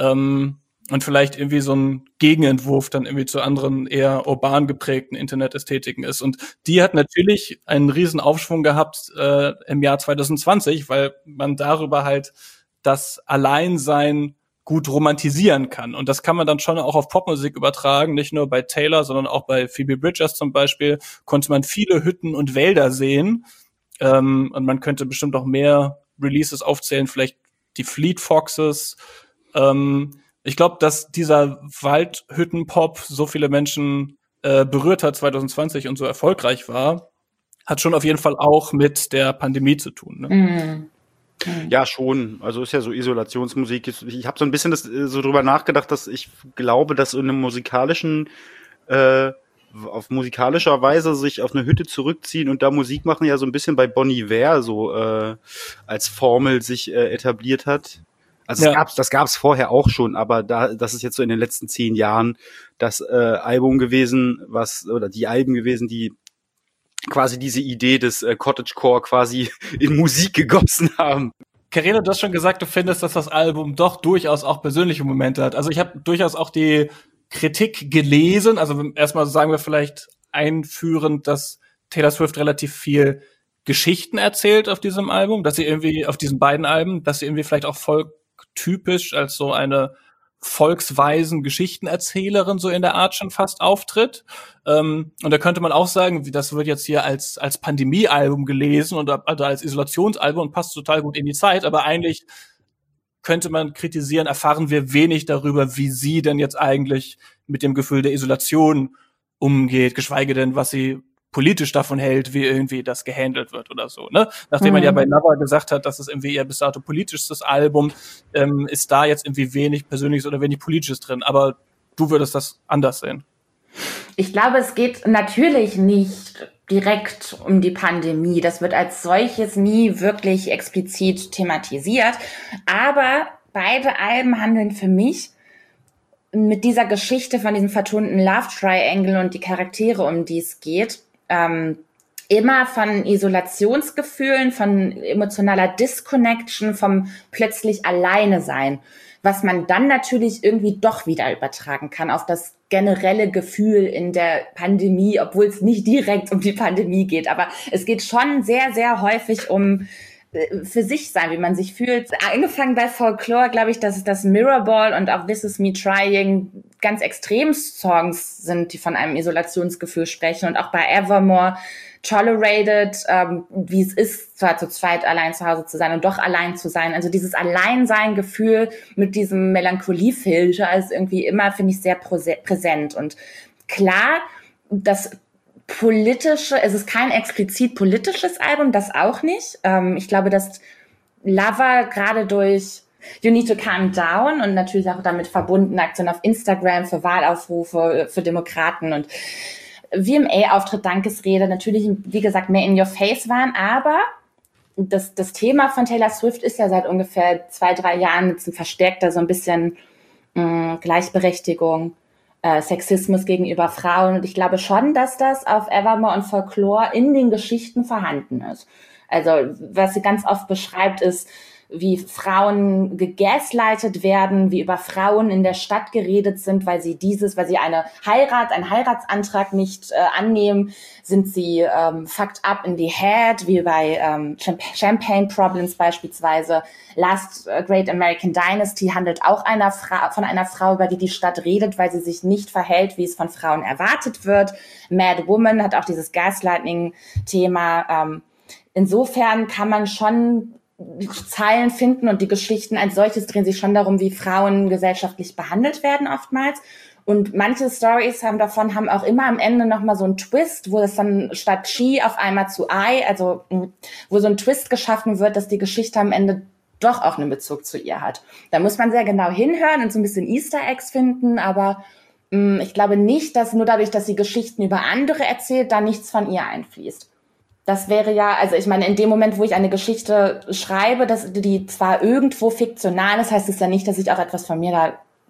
Und vielleicht irgendwie so ein Gegenentwurf dann irgendwie zu anderen eher urban geprägten Internetästhetiken ist. Und die hat natürlich einen riesen Aufschwung gehabt im Jahr 2020, weil man darüber halt das Alleinsein gut romantisieren kann. Und das kann man dann schon auch auf Popmusik übertragen, nicht nur bei Taylor, sondern auch bei Phoebe Bridgers zum Beispiel, konnte man viele Hütten und Wälder sehen. Und man könnte bestimmt auch mehr Releases aufzählen, vielleicht die Fleet Foxes, ich glaube, dass dieser Waldhüttenpop so viele Menschen berührt hat 2020 und so erfolgreich war, hat schon auf jeden Fall auch mit der Pandemie zu tun. Ne? Ja, schon. Also ist ja so Isolationsmusik. Ich habe so ein bisschen so drüber nachgedacht, dass ich glaube, dass in einem auf musikalischer Weise sich auf eine Hütte zurückziehen und da Musik machen ja so ein bisschen bei Bon Iver so als Formel sich etabliert hat. Also das gab's vorher auch schon, aber das ist jetzt so in den letzten 10 Jahren das Album gewesen, die Alben gewesen, die quasi diese Idee des Cottagecore quasi in Musik gegossen haben. Carina, du hast schon gesagt, du findest, dass das Album doch durchaus auch persönliche Momente hat. Also ich habe durchaus auch die Kritik gelesen. Also erstmal sagen wir vielleicht einführend, dass Taylor Swift relativ viel Geschichten erzählt auf diesem Album, dass sie irgendwie auf diesen beiden Alben, dass sie irgendwie vielleicht auch folktypisch als so eine volksweisen Geschichtenerzählerin so in der Art schon fast auftritt. Und da könnte man auch sagen, das wird jetzt hier als Pandemie-Album gelesen und also als Isolationsalbum und passt total gut in die Zeit, aber eigentlich könnte man kritisieren, erfahren wir wenig darüber, wie sie denn jetzt eigentlich mit dem Gefühl der Isolation umgeht, geschweige denn, was sie politisch davon hält, wie irgendwie das gehandelt wird oder so, ne? Nachdem man ja bei Lover gesagt hat, dass es irgendwie ihr bis dato politischstes Album, ist da jetzt irgendwie wenig Persönliches oder wenig Politisches drin. Aber du würdest das anders sehen. Ich glaube, es geht natürlich nicht direkt um die Pandemie. Das wird als solches nie wirklich explizit thematisiert. Aber beide Alben handeln für mich mit dieser Geschichte von diesem vertonten Love Triangle und die Charaktere, um die es geht, immer von Isolationsgefühlen, von emotionaler Disconnection, vom plötzlich alleine sein, was man dann natürlich irgendwie doch wieder übertragen kann auf das generelle Gefühl in der Pandemie, obwohl es nicht direkt um die Pandemie geht, aber es geht schon sehr, sehr häufig um für sich sein, wie man sich fühlt. Angefangen bei Folklore, glaube ich, dass es das Mirrorball und auch This Is Me Trying ganz extrem Songs sind, die von einem Isolationsgefühl sprechen. Und auch bei Evermore, Tolerated, wie es ist, zwar zu zweit allein zu Hause zu sein und doch allein zu sein. Also dieses Alleinsein-Gefühl mit diesem Melancholiefilter ist irgendwie immer, finde ich, sehr präsent. Und klar, das politische, es ist kein explizit politisches Album, das auch nicht. Ich glaube, dass Lover gerade durch You Need to Calm Down und natürlich auch damit verbundene Aktionen auf Instagram für Wahlaufrufe für Demokraten und VMA-Auftritt, Dankesrede, natürlich, wie gesagt, mehr in your face waren, aber das Thema von Taylor Swift ist ja seit ungefähr 2-3 Jahren jetzt verstärkter so ein bisschen Gleichberechtigung, Sexismus gegenüber Frauen. Und ich glaube schon, dass das auf Evermore und Folklore in den Geschichten vorhanden ist. Also was sie ganz oft beschreibt, ist, wie Frauen gegaslightet werden, wie über Frauen in der Stadt geredet sind, weil sie einen Heiratsantrag nicht annehmen, sind sie fucked up in the head, wie bei Champagne Problems beispielsweise. Last Great American Dynasty handelt auch von einer Frau, über die Stadt redet, weil sie sich nicht verhält, wie es von Frauen erwartet wird. Mad Woman hat auch dieses Gaslighting-Thema. Insofern kann man schon Zeilen finden und die Geschichten als solches drehen sich schon darum, wie Frauen gesellschaftlich behandelt werden oftmals. Und manche Stories haben auch immer am Ende nochmal so einen Twist, wo es dann statt she auf einmal zu I, also wo so ein Twist geschaffen wird, dass die Geschichte am Ende doch auch einen Bezug zu ihr hat. Da muss man sehr genau hinhören und so ein bisschen Easter Eggs finden, aber ich glaube nicht, dass nur dadurch, dass sie Geschichten über andere erzählt, da nichts von ihr einfließt. Das wäre ja, also ich meine, in dem Moment, wo ich eine Geschichte schreibe, dass die zwar irgendwo fiktional ist, heißt es ja nicht, dass ich auch etwas von mir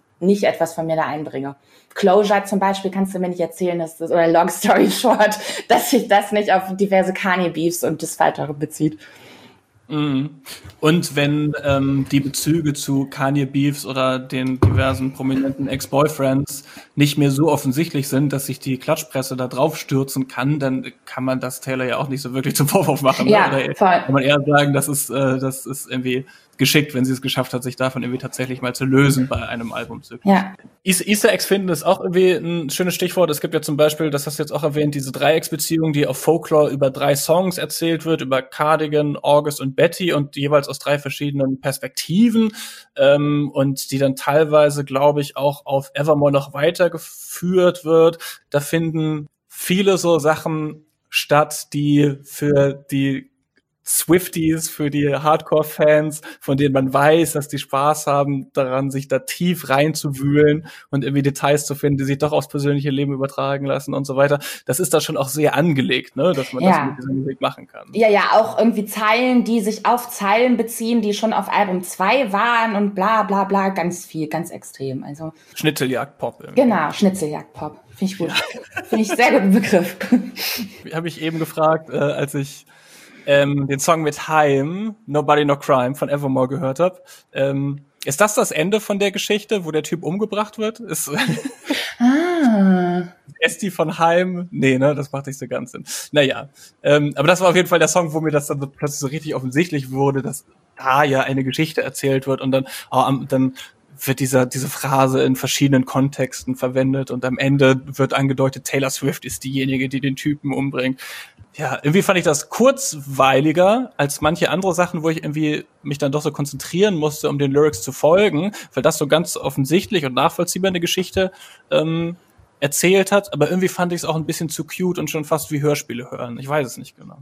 da einbringe. Closure zum Beispiel kannst du mir nicht erzählen, oder Long Story Short, dass sich das nicht auf diverse Kanye-Beefs und das Weitere bezieht. Und wenn die Bezüge zu Kanye-Beefs oder den diversen prominenten Ex-Boyfriends nicht mehr so offensichtlich sind, dass sich die Klatschpresse da drauf stürzen kann, dann kann man das Taylor ja auch nicht so wirklich zum Vorwurf machen. Ja, oder voll. kann man eher sagen, das ist irgendwie geschickt, wenn sie es geschafft hat, sich davon irgendwie tatsächlich mal zu lösen bei einem Album. Ja. Easter Eggs finden ist auch irgendwie ein schönes Stichwort. Es gibt ja zum Beispiel, das hast du jetzt auch erwähnt, diese Dreiecksbeziehung, die auf Folklore über 3 Songs erzählt wird, über Cardigan, August und Betty und jeweils aus 3 verschiedenen Perspektiven und die dann teilweise, glaube ich, auch auf Evermore noch weitergeführt wird. Da finden viele so Sachen statt, die für die Swifties, für die Hardcore-Fans, von denen man weiß, dass die Spaß haben, daran sich da tief reinzuwühlen und irgendwie Details zu finden, die sich doch aufs persönliche Leben übertragen lassen und so weiter. Das ist da schon auch sehr angelegt, ne, dass man das mit dieser Musik machen kann. Ja, auch irgendwie Zeilen, die sich auf Zeilen beziehen, die schon auf Album 2 waren und bla bla bla, ganz viel, ganz extrem. Also Schnitzeljagd-Pop. Genau, Schnitzeljagd-Pop. Finde ich gut. Finde ich sehr guten Begriff. Habe ich eben gefragt, als ich den Song mit Haim, Nobody No Crime von Evermore gehört habe. Ist das Ende von der Geschichte, wo der Typ umgebracht wird? Ist Esti von Haim? Nee, ne, das macht nicht so ganz Sinn. Naja, aber das war auf jeden Fall der Song, wo mir das dann so plötzlich so richtig offensichtlich wurde, dass da ja eine Geschichte erzählt wird und dann wird diese Phrase in verschiedenen Kontexten verwendet und am Ende wird angedeutet, Taylor Swift ist diejenige, die den Typen umbringt. Ja, irgendwie fand ich das kurzweiliger als manche andere Sachen, wo ich irgendwie mich dann doch so konzentrieren musste, um den Lyrics zu folgen, weil das so ganz offensichtlich und nachvollziehbar eine Geschichte erzählt hat, aber irgendwie fand ich es auch ein bisschen zu cute und schon fast wie Hörspiele hören. Ich weiß es nicht genau.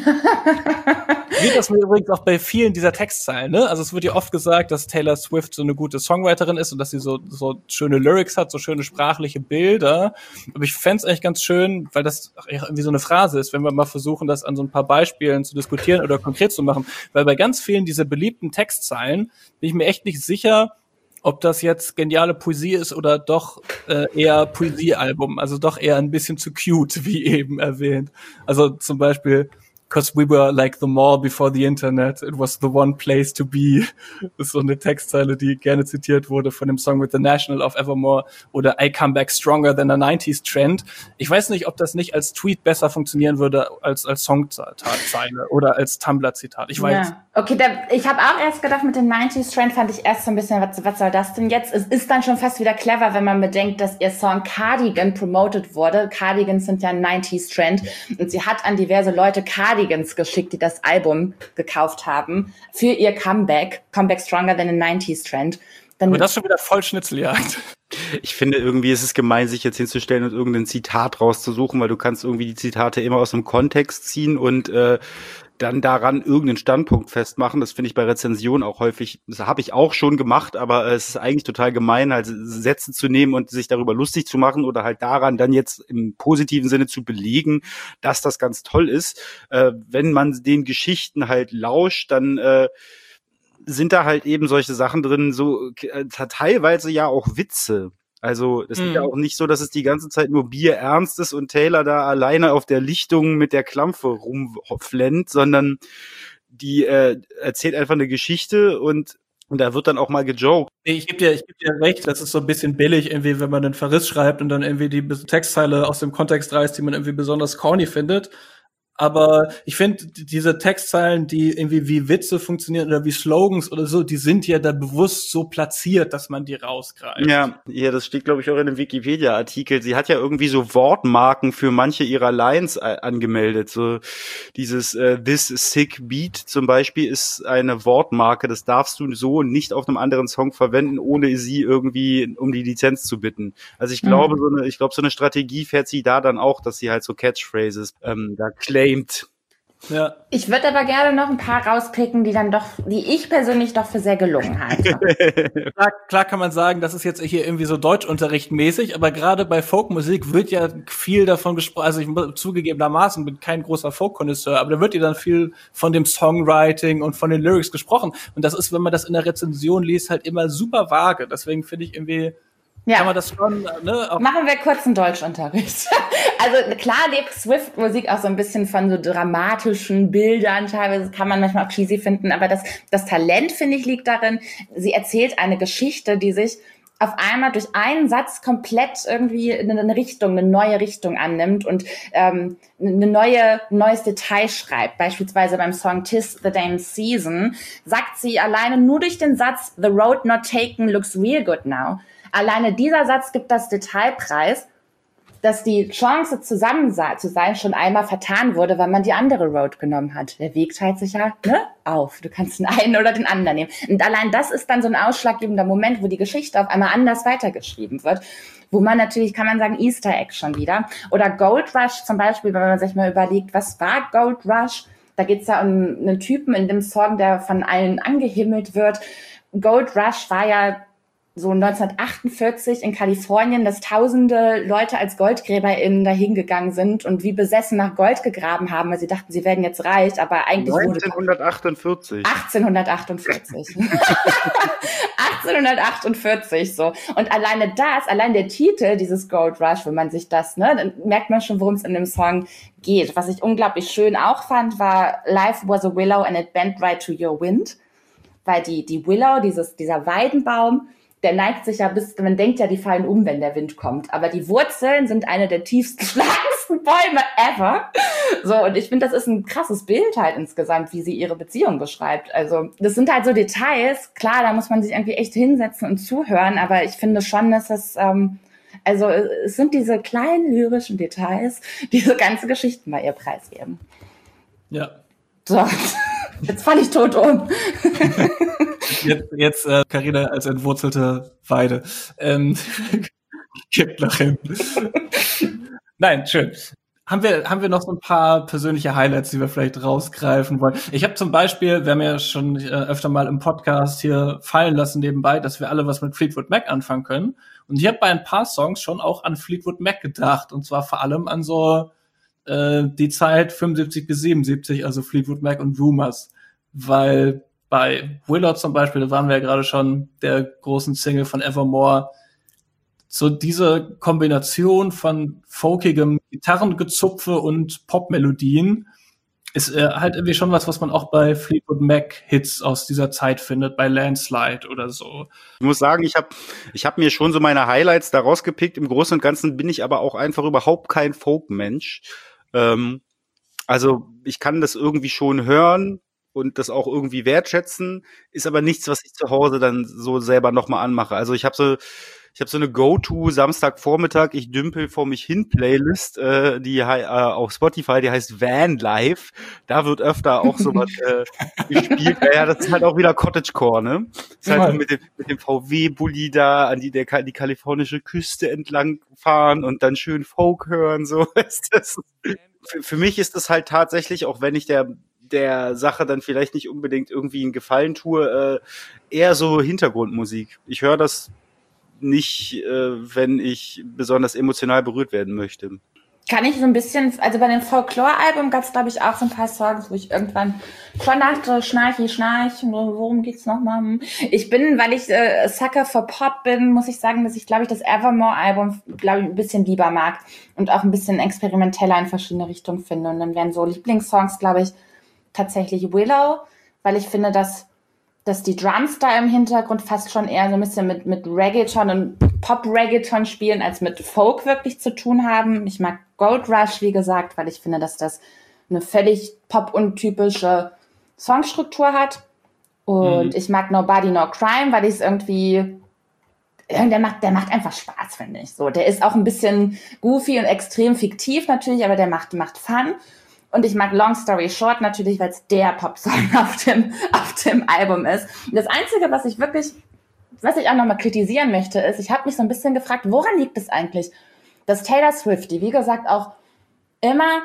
Wird das mir übrigens auch bei vielen dieser Textzeilen, ne? Also es wird ja oft gesagt, dass Taylor Swift so eine gute Songwriterin ist und dass sie so schöne Lyrics hat, so schöne sprachliche Bilder. Aber ich fänd's eigentlich ganz schön, weil das irgendwie so eine Phrase ist, wenn wir mal versuchen, das an so ein paar Beispielen zu diskutieren oder konkret zu machen. Weil bei ganz vielen dieser beliebten Textzeilen bin ich mir echt nicht sicher, ob das jetzt geniale Poesie ist oder doch eher Poesiealbum, also doch eher ein bisschen zu cute, wie eben erwähnt. Also zum Beispiel, 'cause we were like the mall before the internet, it was the one place to be. Das ist so eine Textzeile, die gerne zitiert wurde von dem Song with the National of Evermore oder I come back stronger than a 90s trend. Ich weiß nicht, ob das nicht als Tweet besser funktionieren würde als Songzeile oder als Tumblr-Zitat. Ich weiß. Ja. Okay, ich habe auch erst gedacht, mit dem 90s Trend fand ich erst so ein bisschen, was soll das denn jetzt? Es ist dann schon fast wieder clever, wenn man bedenkt, dass ihr Song Cardigan promoted wurde. Cardigans sind ja ein 90s Trend und sie hat an diverse Leute Cardigans geschickt, die das Album gekauft haben für ihr Comeback Stronger than a 90s Trend. Aber das ist schon wieder voll Schnitzeljagd. Ich finde irgendwie, ist es gemein, sich jetzt hinzustellen und irgendein Zitat rauszusuchen, weil du kannst irgendwie die Zitate immer aus dem Kontext ziehen und dann daran irgendeinen Standpunkt festmachen. Das finde ich bei Rezensionen auch häufig, das habe ich auch schon gemacht, aber es ist eigentlich total gemein, halt Sätze zu nehmen und sich darüber lustig zu machen oder halt daran dann jetzt im positiven Sinne zu belegen, dass das ganz toll ist. Wenn man den Geschichten halt lauscht, dann sind da halt eben solche Sachen drin, so teilweise ja auch Witze. Also es ist ja auch nicht so, dass es die ganze Zeit nur bierernst ist und Taylor da alleine auf der Lichtung mit der Klampfe rumflennt, sondern die erzählt einfach eine Geschichte und da wird dann auch mal gejoked. Ich geb dir recht, das ist so ein bisschen billig, irgendwie, wenn man einen Verriss schreibt und dann irgendwie die Textzeile aus dem Kontext reißt, die man irgendwie besonders corny findet. Aber ich finde, diese Textzeilen, die irgendwie wie Witze funktionieren oder wie Slogans oder so, die sind ja da bewusst so platziert, dass man die rausgreift. Ja, das steht, glaube ich, auch in einem Wikipedia-Artikel. Sie hat ja irgendwie so Wortmarken für manche ihrer Lines angemeldet. So dieses This Sick Beat zum Beispiel ist eine Wortmarke. Das darfst du so nicht auf einem anderen Song verwenden, ohne sie irgendwie um die Lizenz zu bitten. Also ich glaube, so eine Strategie fährt sie da dann auch, dass sie halt so Catchphrases da claimt. Ja. Ich würde aber gerne noch ein paar rauspicken, die ich persönlich doch für sehr gelungen halte. Klar kann man sagen, das ist jetzt hier irgendwie so Deutschunterrichtmäßig, aber gerade bei Folkmusik wird ja viel davon gesprochen, also ich zugegebenermaßen bin kein großer Folk-Konnoisseur, aber da wird ja dann viel von dem Songwriting und von den Lyrics gesprochen und das ist, wenn man das in der Rezension liest, halt immer super vage, deswegen finde ich irgendwie kann man das schon, ne? Machen wir kurz einen Deutschunterricht. Also klar lebt Swift-Musik auch so ein bisschen von so dramatischen Bildern, teilweise kann man manchmal auch cheesy finden, aber das Talent, finde ich, liegt darin, sie erzählt eine Geschichte, die sich auf einmal durch einen Satz komplett irgendwie eine neue Richtung annimmt und neues Detail schreibt. Beispielsweise beim Song "'Tis the Damn Season" sagt sie alleine nur durch den Satz "The road not taken looks real good now". Alleine dieser Satz gibt das Detailpreis, dass die Chance, zusammen zu sein, schon einmal vertan wurde, weil man die andere Road genommen hat. Der Weg teilt sich ja auf. Du kannst den einen oder den anderen nehmen. Und allein das ist dann so ein ausschlaggebender Moment, wo die Geschichte auf einmal anders weitergeschrieben wird. Wo man natürlich, kann man sagen, Easter Egg schon wieder. Oder Gold Rush zum Beispiel, wenn man sich mal überlegt, was war Gold Rush? Da geht's ja um einen Typen in dem Song, der von allen angehimmelt wird. Gold Rush war ja so 1948 in Kalifornien, dass tausende Leute als GoldgräberInnen dahin gegangen sind und wie besessen nach Gold gegraben haben, weil sie dachten, sie werden jetzt reich, aber eigentlich 1948. 1848. 1848, so. Und allein der Titel dieses Gold Rush, wenn man sich das, dann merkt man schon, worum es in dem Song geht. Was ich unglaublich schön auch fand, war "Life was a willow and it bent right to your wind", weil die Willow, dieser Weidenbaum, der neigt sich ja man denkt ja, die fallen um, wenn der Wind kommt. Aber die Wurzeln sind eine der tiefsten, schlagendsten Bäume ever. So, und ich finde, das ist ein krasses Bild halt insgesamt, wie sie ihre Beziehung beschreibt. Also, das sind halt so Details. Klar, da muss man sich irgendwie echt hinsetzen und zuhören. Aber ich finde schon, dass es es sind diese kleinen lyrischen Details, die diese ganze Geschichten bei ihr preisgeben. Ja. So, jetzt falle ich tot um. Jetzt Carina als entwurzelte Weide. Gibt noch hin. Nein, schön. Haben wir noch so ein paar persönliche Highlights, die wir vielleicht rausgreifen wollen? Ich habe zum Beispiel, wir haben ja schon öfter mal im Podcast hier fallen lassen nebenbei, dass wir alle was mit Fleetwood Mac anfangen können. Und ich habe bei ein paar Songs schon auch an Fleetwood Mac gedacht. Und zwar vor allem an so die Zeit 75 bis 77, also Fleetwood Mac und Rumours. Weil bei Willow zum Beispiel, da waren wir ja gerade schon, der großen Single von Evermore, so diese Kombination von folkigem Gitarrengezupfe und Popmelodien ist halt irgendwie schon was man auch bei Fleetwood Mac Hits aus dieser Zeit findet, bei Landslide oder so. Ich muss sagen, ich hab mir schon so meine Highlights da rausgepickt. Im Großen und Ganzen bin ich aber auch einfach überhaupt kein Folk-Mensch. Also ich kann das irgendwie schon hören und das auch irgendwie wertschätzen, ist aber nichts, was ich zu Hause dann so selber nochmal anmache. Also ich habe so eine Go-To Samstagvormittag, ich dümpel vor mich hin Playlist, die auf Spotify, die heißt Van Life. Da wird öfter auch sowas gespielt. Ja, das ist halt auch wieder Cottagecore, ne? Das ist halt so mit dem VW-Bulli da an die kalifornische Küste entlang fahren und dann schön Folk hören, so ist das. Für mich ist das halt tatsächlich, auch wenn ich der Sache dann vielleicht nicht unbedingt irgendwie einen Gefallen tue, eher so Hintergrundmusik. Ich höre das nicht, wenn ich besonders emotional berührt werden möchte. Kann ich so ein bisschen, also bei dem Folklore-Album gab es, glaube ich, auch so ein paar Songs, wo ich irgendwann schon dachte, schnarch, worum geht's nochmal? Ich bin, weil ich Sucker for Pop bin, muss ich sagen, dass ich, glaube ich, das Evermore-Album, glaube ich, ein bisschen lieber mag und auch ein bisschen experimenteller in verschiedene Richtungen finde. Und dann wären so Lieblingssongs, glaube ich, tatsächlich Willow, weil ich finde, dass die Drums da im Hintergrund fast schon eher so ein bisschen mit Reggaeton und Pop-Reggaeton spielen, als mit Folk wirklich zu tun haben. Ich mag Gold Rush, wie gesagt, weil ich finde, dass das eine völlig pop-untypische Songstruktur hat. Und ich mag Nobody No Crime, weil ich es irgendwie, der macht einfach Spaß, finde ich. So, der ist auch ein bisschen goofy und extrem fiktiv natürlich, aber der macht Fun. Und ich mag Long Story Short natürlich, weil es der Popsong auf dem Album ist. Und das Einzige, was ich auch nochmal kritisieren möchte, ist, ich habe mich so ein bisschen gefragt, woran liegt es eigentlich, dass Taylor Swift, die wie gesagt auch immer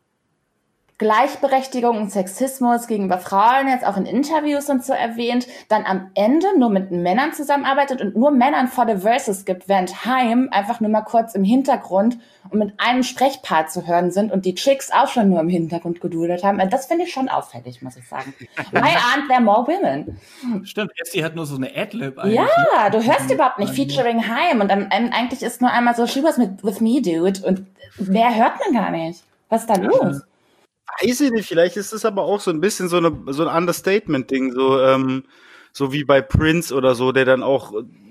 Gleichberechtigung und Sexismus gegenüber Frauen jetzt auch in Interviews und so erwähnt, dann am Ende nur mit Männern zusammenarbeitet und nur Männern vor the Verses gibt, während Haim einfach nur mal kurz im Hintergrund und mit einem Sprechpart zu hören sind und die Chicks auch schon nur im Hintergrund gedudelt haben. Das finde ich schon auffällig, muss ich sagen. Why aren't there more women? Stimmt, Essie hat nur so eine Adlib eigentlich. Ja, du hörst überhaupt nicht featuring Haim und eigentlich ist nur einmal so, she was with me, dude, und mehr hört man gar nicht. Was ist da los? Weiß ich nicht, vielleicht ist es aber auch so ein bisschen so ein Understatement-Ding, so wie bei Prince oder so, der dann auch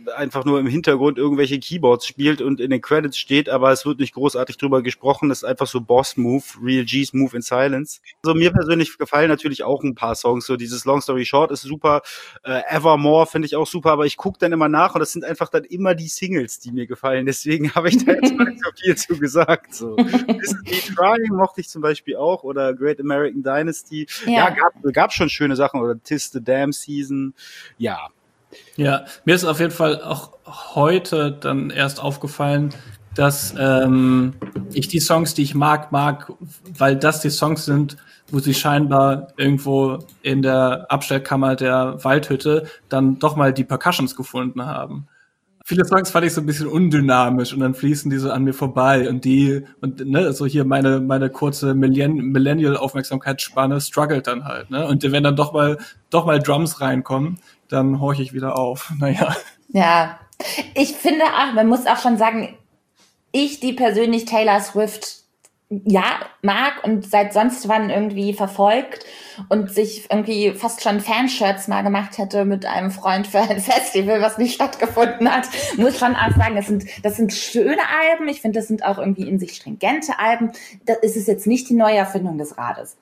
einfach nur im Hintergrund irgendwelche Keyboards spielt und in den Credits steht, aber es wird nicht großartig drüber gesprochen. Das ist einfach so Boss-Move, Real G's Move in Silence. Also mir persönlich gefallen natürlich auch ein paar Songs, so dieses Long Story Short ist super, Evermore finde ich auch super, aber ich gucke dann immer nach und das sind einfach dann immer die Singles, die mir gefallen. Deswegen habe ich da jetzt mal nicht so viel zu gesagt. So. This Is Me Trying mochte ich zum Beispiel auch oder Great American Dynasty. Ja, gab schon schöne Sachen oder Tis the Damn Season. Ja. Ja, mir ist auf jeden Fall auch heute dann erst aufgefallen, dass ich die Songs, die ich mag, weil das die Songs sind, wo sie scheinbar irgendwo in der Abstellkammer der Waldhütte dann doch mal die Percussions gefunden haben. Viele Songs fand ich so ein bisschen undynamisch und dann fließen die so an mir vorbei und so hier meine kurze Millennial-Aufmerksamkeitsspanne struggelt dann halt, ne? Und wenn dann doch mal Drums reinkommen, dann horche ich wieder auf. Naja. Ja, ich finde auch, man muss auch schon sagen, die persönlich Taylor Swift mag und seit sonst wann irgendwie verfolgt und sich irgendwie fast schon Fanshirts mal gemacht hätte mit einem Freund für ein Festival, was nicht stattgefunden hat, muss schon auch sagen, das sind schöne Alben. Ich finde, das sind auch irgendwie in sich stringente Alben. Das ist jetzt nicht die Neuerfindung des Rades.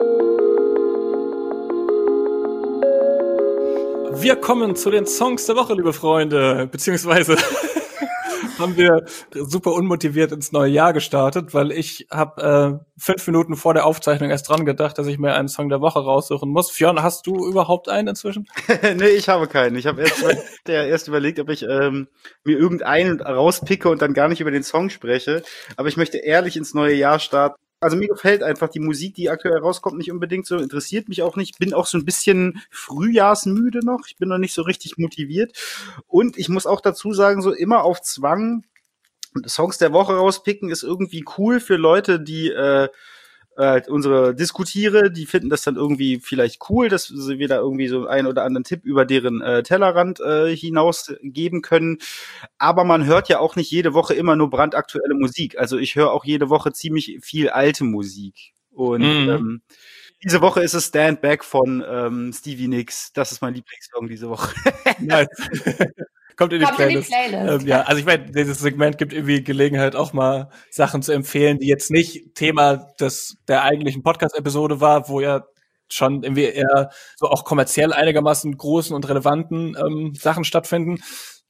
Wir kommen zu den Songs der Woche, liebe Freunde, beziehungsweise haben wir super unmotiviert ins neue Jahr gestartet, weil ich habe 5 Minuten vor der Aufzeichnung erst dran gedacht, dass ich mir einen Song der Woche raussuchen muss. Fionn, hast du überhaupt einen inzwischen? Nee, ich habe keinen. Ich habe erst überlegt, ob ich mir irgendeinen rauspicke und dann gar nicht über den Song spreche. Aber ich möchte ehrlich ins neue Jahr starten. Also mir gefällt einfach die Musik, die aktuell rauskommt, nicht unbedingt so, interessiert mich auch nicht. Bin auch so ein bisschen frühjahrsmüde noch. Ich bin noch nicht so richtig motiviert. Und ich muss auch dazu sagen, so immer auf Zwang Songs der Woche rauspicken ist irgendwie cool für Leute, die unsere Diskutiere, die finden das dann irgendwie vielleicht cool, dass wir da irgendwie so einen oder anderen Tipp über deren Tellerrand hinaus geben können. Aber man hört ja auch nicht jede Woche immer nur brandaktuelle Musik. Also ich höre auch jede Woche ziemlich viel alte Musik. Und diese Woche ist es Stand Back von Stevie Nicks. Das ist mein Lieblingssong diese Woche. Nice. Kommt in die Playlist. Ja, also ich meine, dieses Segment gibt irgendwie Gelegenheit, auch mal Sachen zu empfehlen, die jetzt nicht Thema der eigentlichen Podcast-Episode war, wo ja schon irgendwie eher so auch kommerziell einigermaßen großen und relevanten Sachen stattfinden.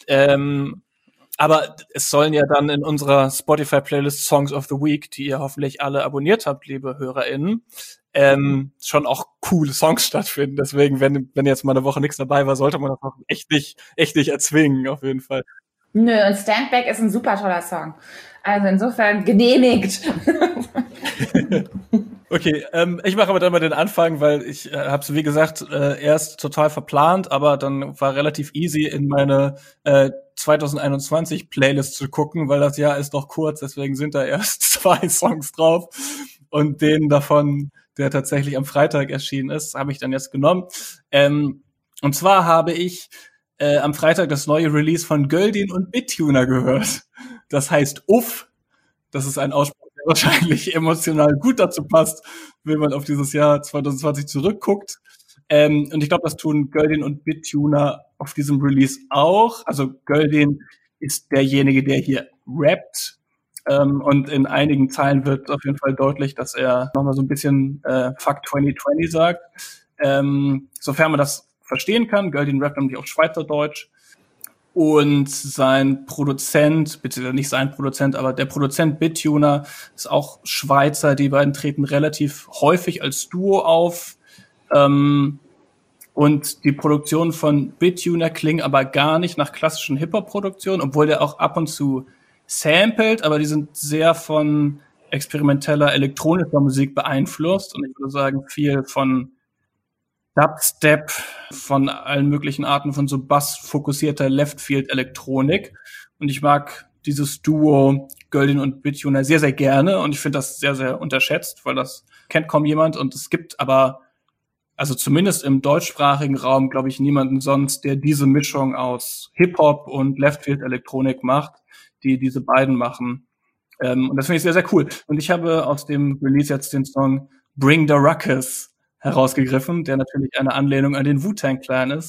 Aber es sollen ja dann in unserer Spotify-Playlist Songs of the Week, die ihr hoffentlich alle abonniert habt, liebe HörerInnen, schon auch coole Songs stattfinden. Deswegen, wenn jetzt mal eine Woche nichts dabei war, sollte man das auch echt nicht erzwingen, auf jeden Fall. Nö, und Stand Back ist ein super toller Song. Also insofern genehmigt. Okay, ich mache aber dann mal den Anfang, weil ich habe es, wie gesagt, erst total verplant, aber dann war relativ easy in meine 2021 Playlist zu gucken, weil das Jahr ist noch kurz, deswegen sind da erst 2 Songs drauf und den davon, der tatsächlich am Freitag erschienen ist, habe ich dann jetzt genommen. Und zwar habe ich am Freitag das neue Release von Göldin und BitTuner gehört. Das heißt Uff. Das ist ein Ausspruch, der wahrscheinlich emotional gut dazu passt, wenn man auf dieses Jahr 2020 zurückguckt. Und ich glaube, das tun Göldin und BitTuner auf diesem Release auch. Also Göldin ist derjenige, der hier rappt. Und in einigen Zeilen wird auf jeden Fall deutlich, dass er nochmal so ein bisschen Fuck 2020 sagt. Sofern man das verstehen kann. Göldin rappt nämlich auch Schweizerdeutsch. Und sein Produzent, beziehungsweise nicht sein Produzent, aber der Produzent BitTuner ist auch Schweizer. Die beiden treten relativ häufig als Duo auf. Und die Produktionen von BitTuner klingen aber gar nicht nach klassischen Hip-Hop-Produktionen, obwohl der auch ab und zu sampled, aber die sind sehr von experimenteller elektronischer Musik beeinflusst. Und ich würde sagen, viel von Dubstep, von allen möglichen Arten von so bassfokussierter Left-Field-Elektronik. Und ich mag dieses Duo Göldin und BitTuner sehr, sehr gerne. Und ich finde das sehr, sehr unterschätzt, weil das kennt kaum jemand. Und es gibt aber, also zumindest im deutschsprachigen Raum, glaube ich, niemanden sonst, der diese Mischung aus Hip-Hop und Left-Field-Elektronik macht, die diese beiden machen. Und das finde ich sehr, sehr cool. Und ich habe aus dem Release jetzt den Song Bring the Ruckus herausgegriffen, der natürlich eine Anlehnung an den Wu-Tang Clan ist.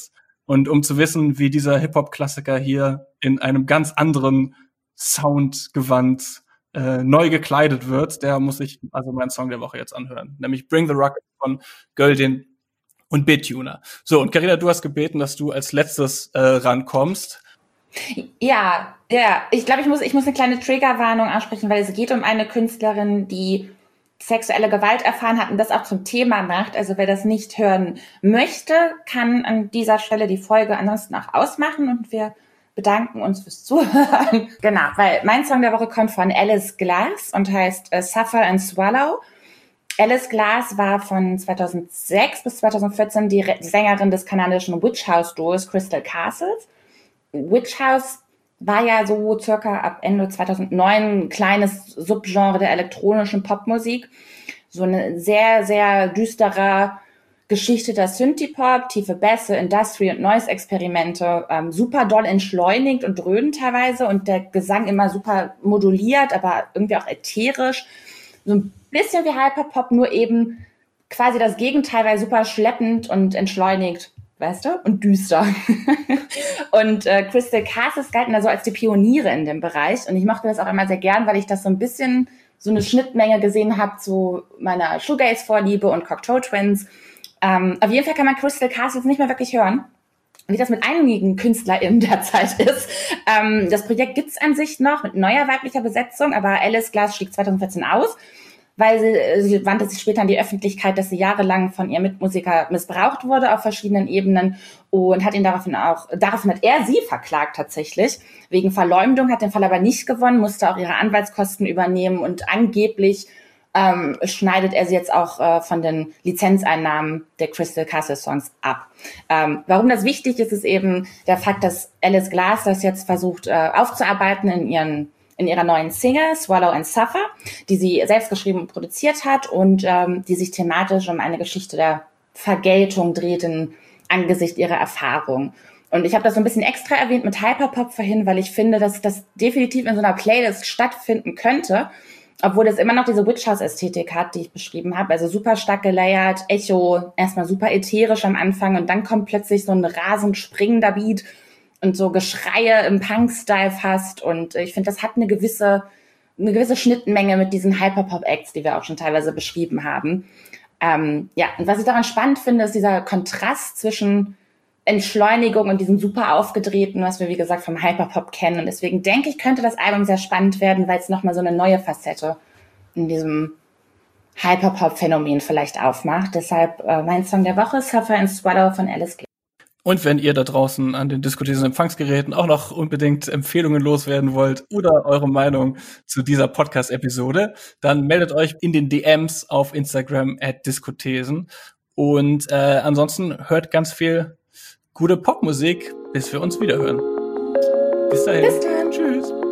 Und um zu wissen, wie dieser Hip-Hop-Klassiker hier in einem ganz anderen Soundgewand neu gekleidet wird, der muss ich also meinen Song der Woche jetzt anhören. Nämlich Bring the Rocket von Göldin und B-Tuner. So, und Carina, du hast gebeten, dass du als letztes rankommst. Ja, ich glaube, ich muss eine kleine Triggerwarnung aussprechen, weil es geht um eine Künstlerin, die sexuelle Gewalt erfahren hat und das auch zum Thema macht. Also wer das nicht hören möchte, kann an dieser Stelle die Folge ansonsten auch ausmachen und wir bedanken uns fürs Zuhören. Genau, weil mein Song der Woche kommt von Alice Glass und heißt Suffer and Swallow. Alice Glass war von 2006 bis 2014 die Sängerin des kanadischen Witch House Duos Crystal Castles. Witch House war ja so circa ab Ende 2009 ein kleines Subgenre der elektronischen Popmusik. So eine sehr, sehr düsterer Geschichte der Synthie-Pop, tiefe Bässe, Industry- und Noise-Experimente, super doll entschleunigt und dröhnend teilweise und der Gesang immer super moduliert, aber irgendwie auch ätherisch. So ein bisschen wie Hyperpop, nur eben quasi das Gegenteil, weil super schleppend und entschleunigt, weißt du, und düster. Und Crystal Castles galten da so als die Pioniere in dem Bereich und ich mochte das auch immer sehr gern, weil ich das so ein bisschen so eine Schnittmenge gesehen habe zu meiner Shoegaze-Vorliebe und Cocteau Twins. Auf jeden Fall kann man Crystal Castles nicht mehr wirklich hören, wie das mit einigen KünstlerInnen derzeit ist. Das Projekt gibt's an sich noch mit neuer weiblicher Besetzung, aber Alice Glass stieg 2014 aus, weil sie wandte sich später an die Öffentlichkeit, dass sie jahrelang von ihrem Mitmusiker missbraucht wurde auf verschiedenen Ebenen und hat ihn daraufhin hat er sie verklagt tatsächlich. Wegen Verleumdung, hat den Fall aber nicht gewonnen, musste auch ihre Anwaltskosten übernehmen und angeblich schneidet er sie jetzt auch von den Lizenzeinnahmen der Crystal Castle Songs ab. Warum das wichtig ist, ist eben der Fakt, dass Alice Glass das jetzt versucht aufzuarbeiten in ihrer neuen Single Swallow and Suffer, die sie selbst geschrieben und produziert hat und die sich thematisch um eine Geschichte der Vergeltung dreht angesichts ihrer Erfahrung. Und ich habe das so ein bisschen extra erwähnt mit Hyperpop vorhin, weil ich finde, dass das definitiv in so einer Playlist stattfinden könnte, obwohl es immer noch diese Witch House Ästhetik hat, die ich beschrieben habe. Also super stark gelayert, Echo, erstmal super ätherisch am Anfang und dann kommt plötzlich so ein rasend springender Beat und so Geschreie im Punk-Style fast. Und ich finde, das hat eine gewisse Schnittmenge mit diesen Hyperpop-Acts, die wir auch schon teilweise beschrieben haben. Und was ich daran spannend finde, ist dieser Kontrast zwischen Entschleunigung und diesem super aufgedrehten, was wir, wie gesagt, vom Hyperpop kennen. Und deswegen denke ich, könnte das Album sehr spannend werden, weil es nochmal so eine neue Facette in diesem Hyperpop-Phänomen vielleicht aufmacht. Deshalb mein Song der Woche, Suffer and Swallow von Alice Glass. Und wenn ihr da draußen an den diskutierenden Empfangsgeräten auch noch unbedingt Empfehlungen loswerden wollt oder eure Meinung zu dieser Podcast-Episode, dann meldet euch in den DMs auf Instagram @Diskuthesen. Und ansonsten hört ganz viel gute Popmusik, bis wir uns wiederhören. Bis dahin. Bis dann. Tschüss.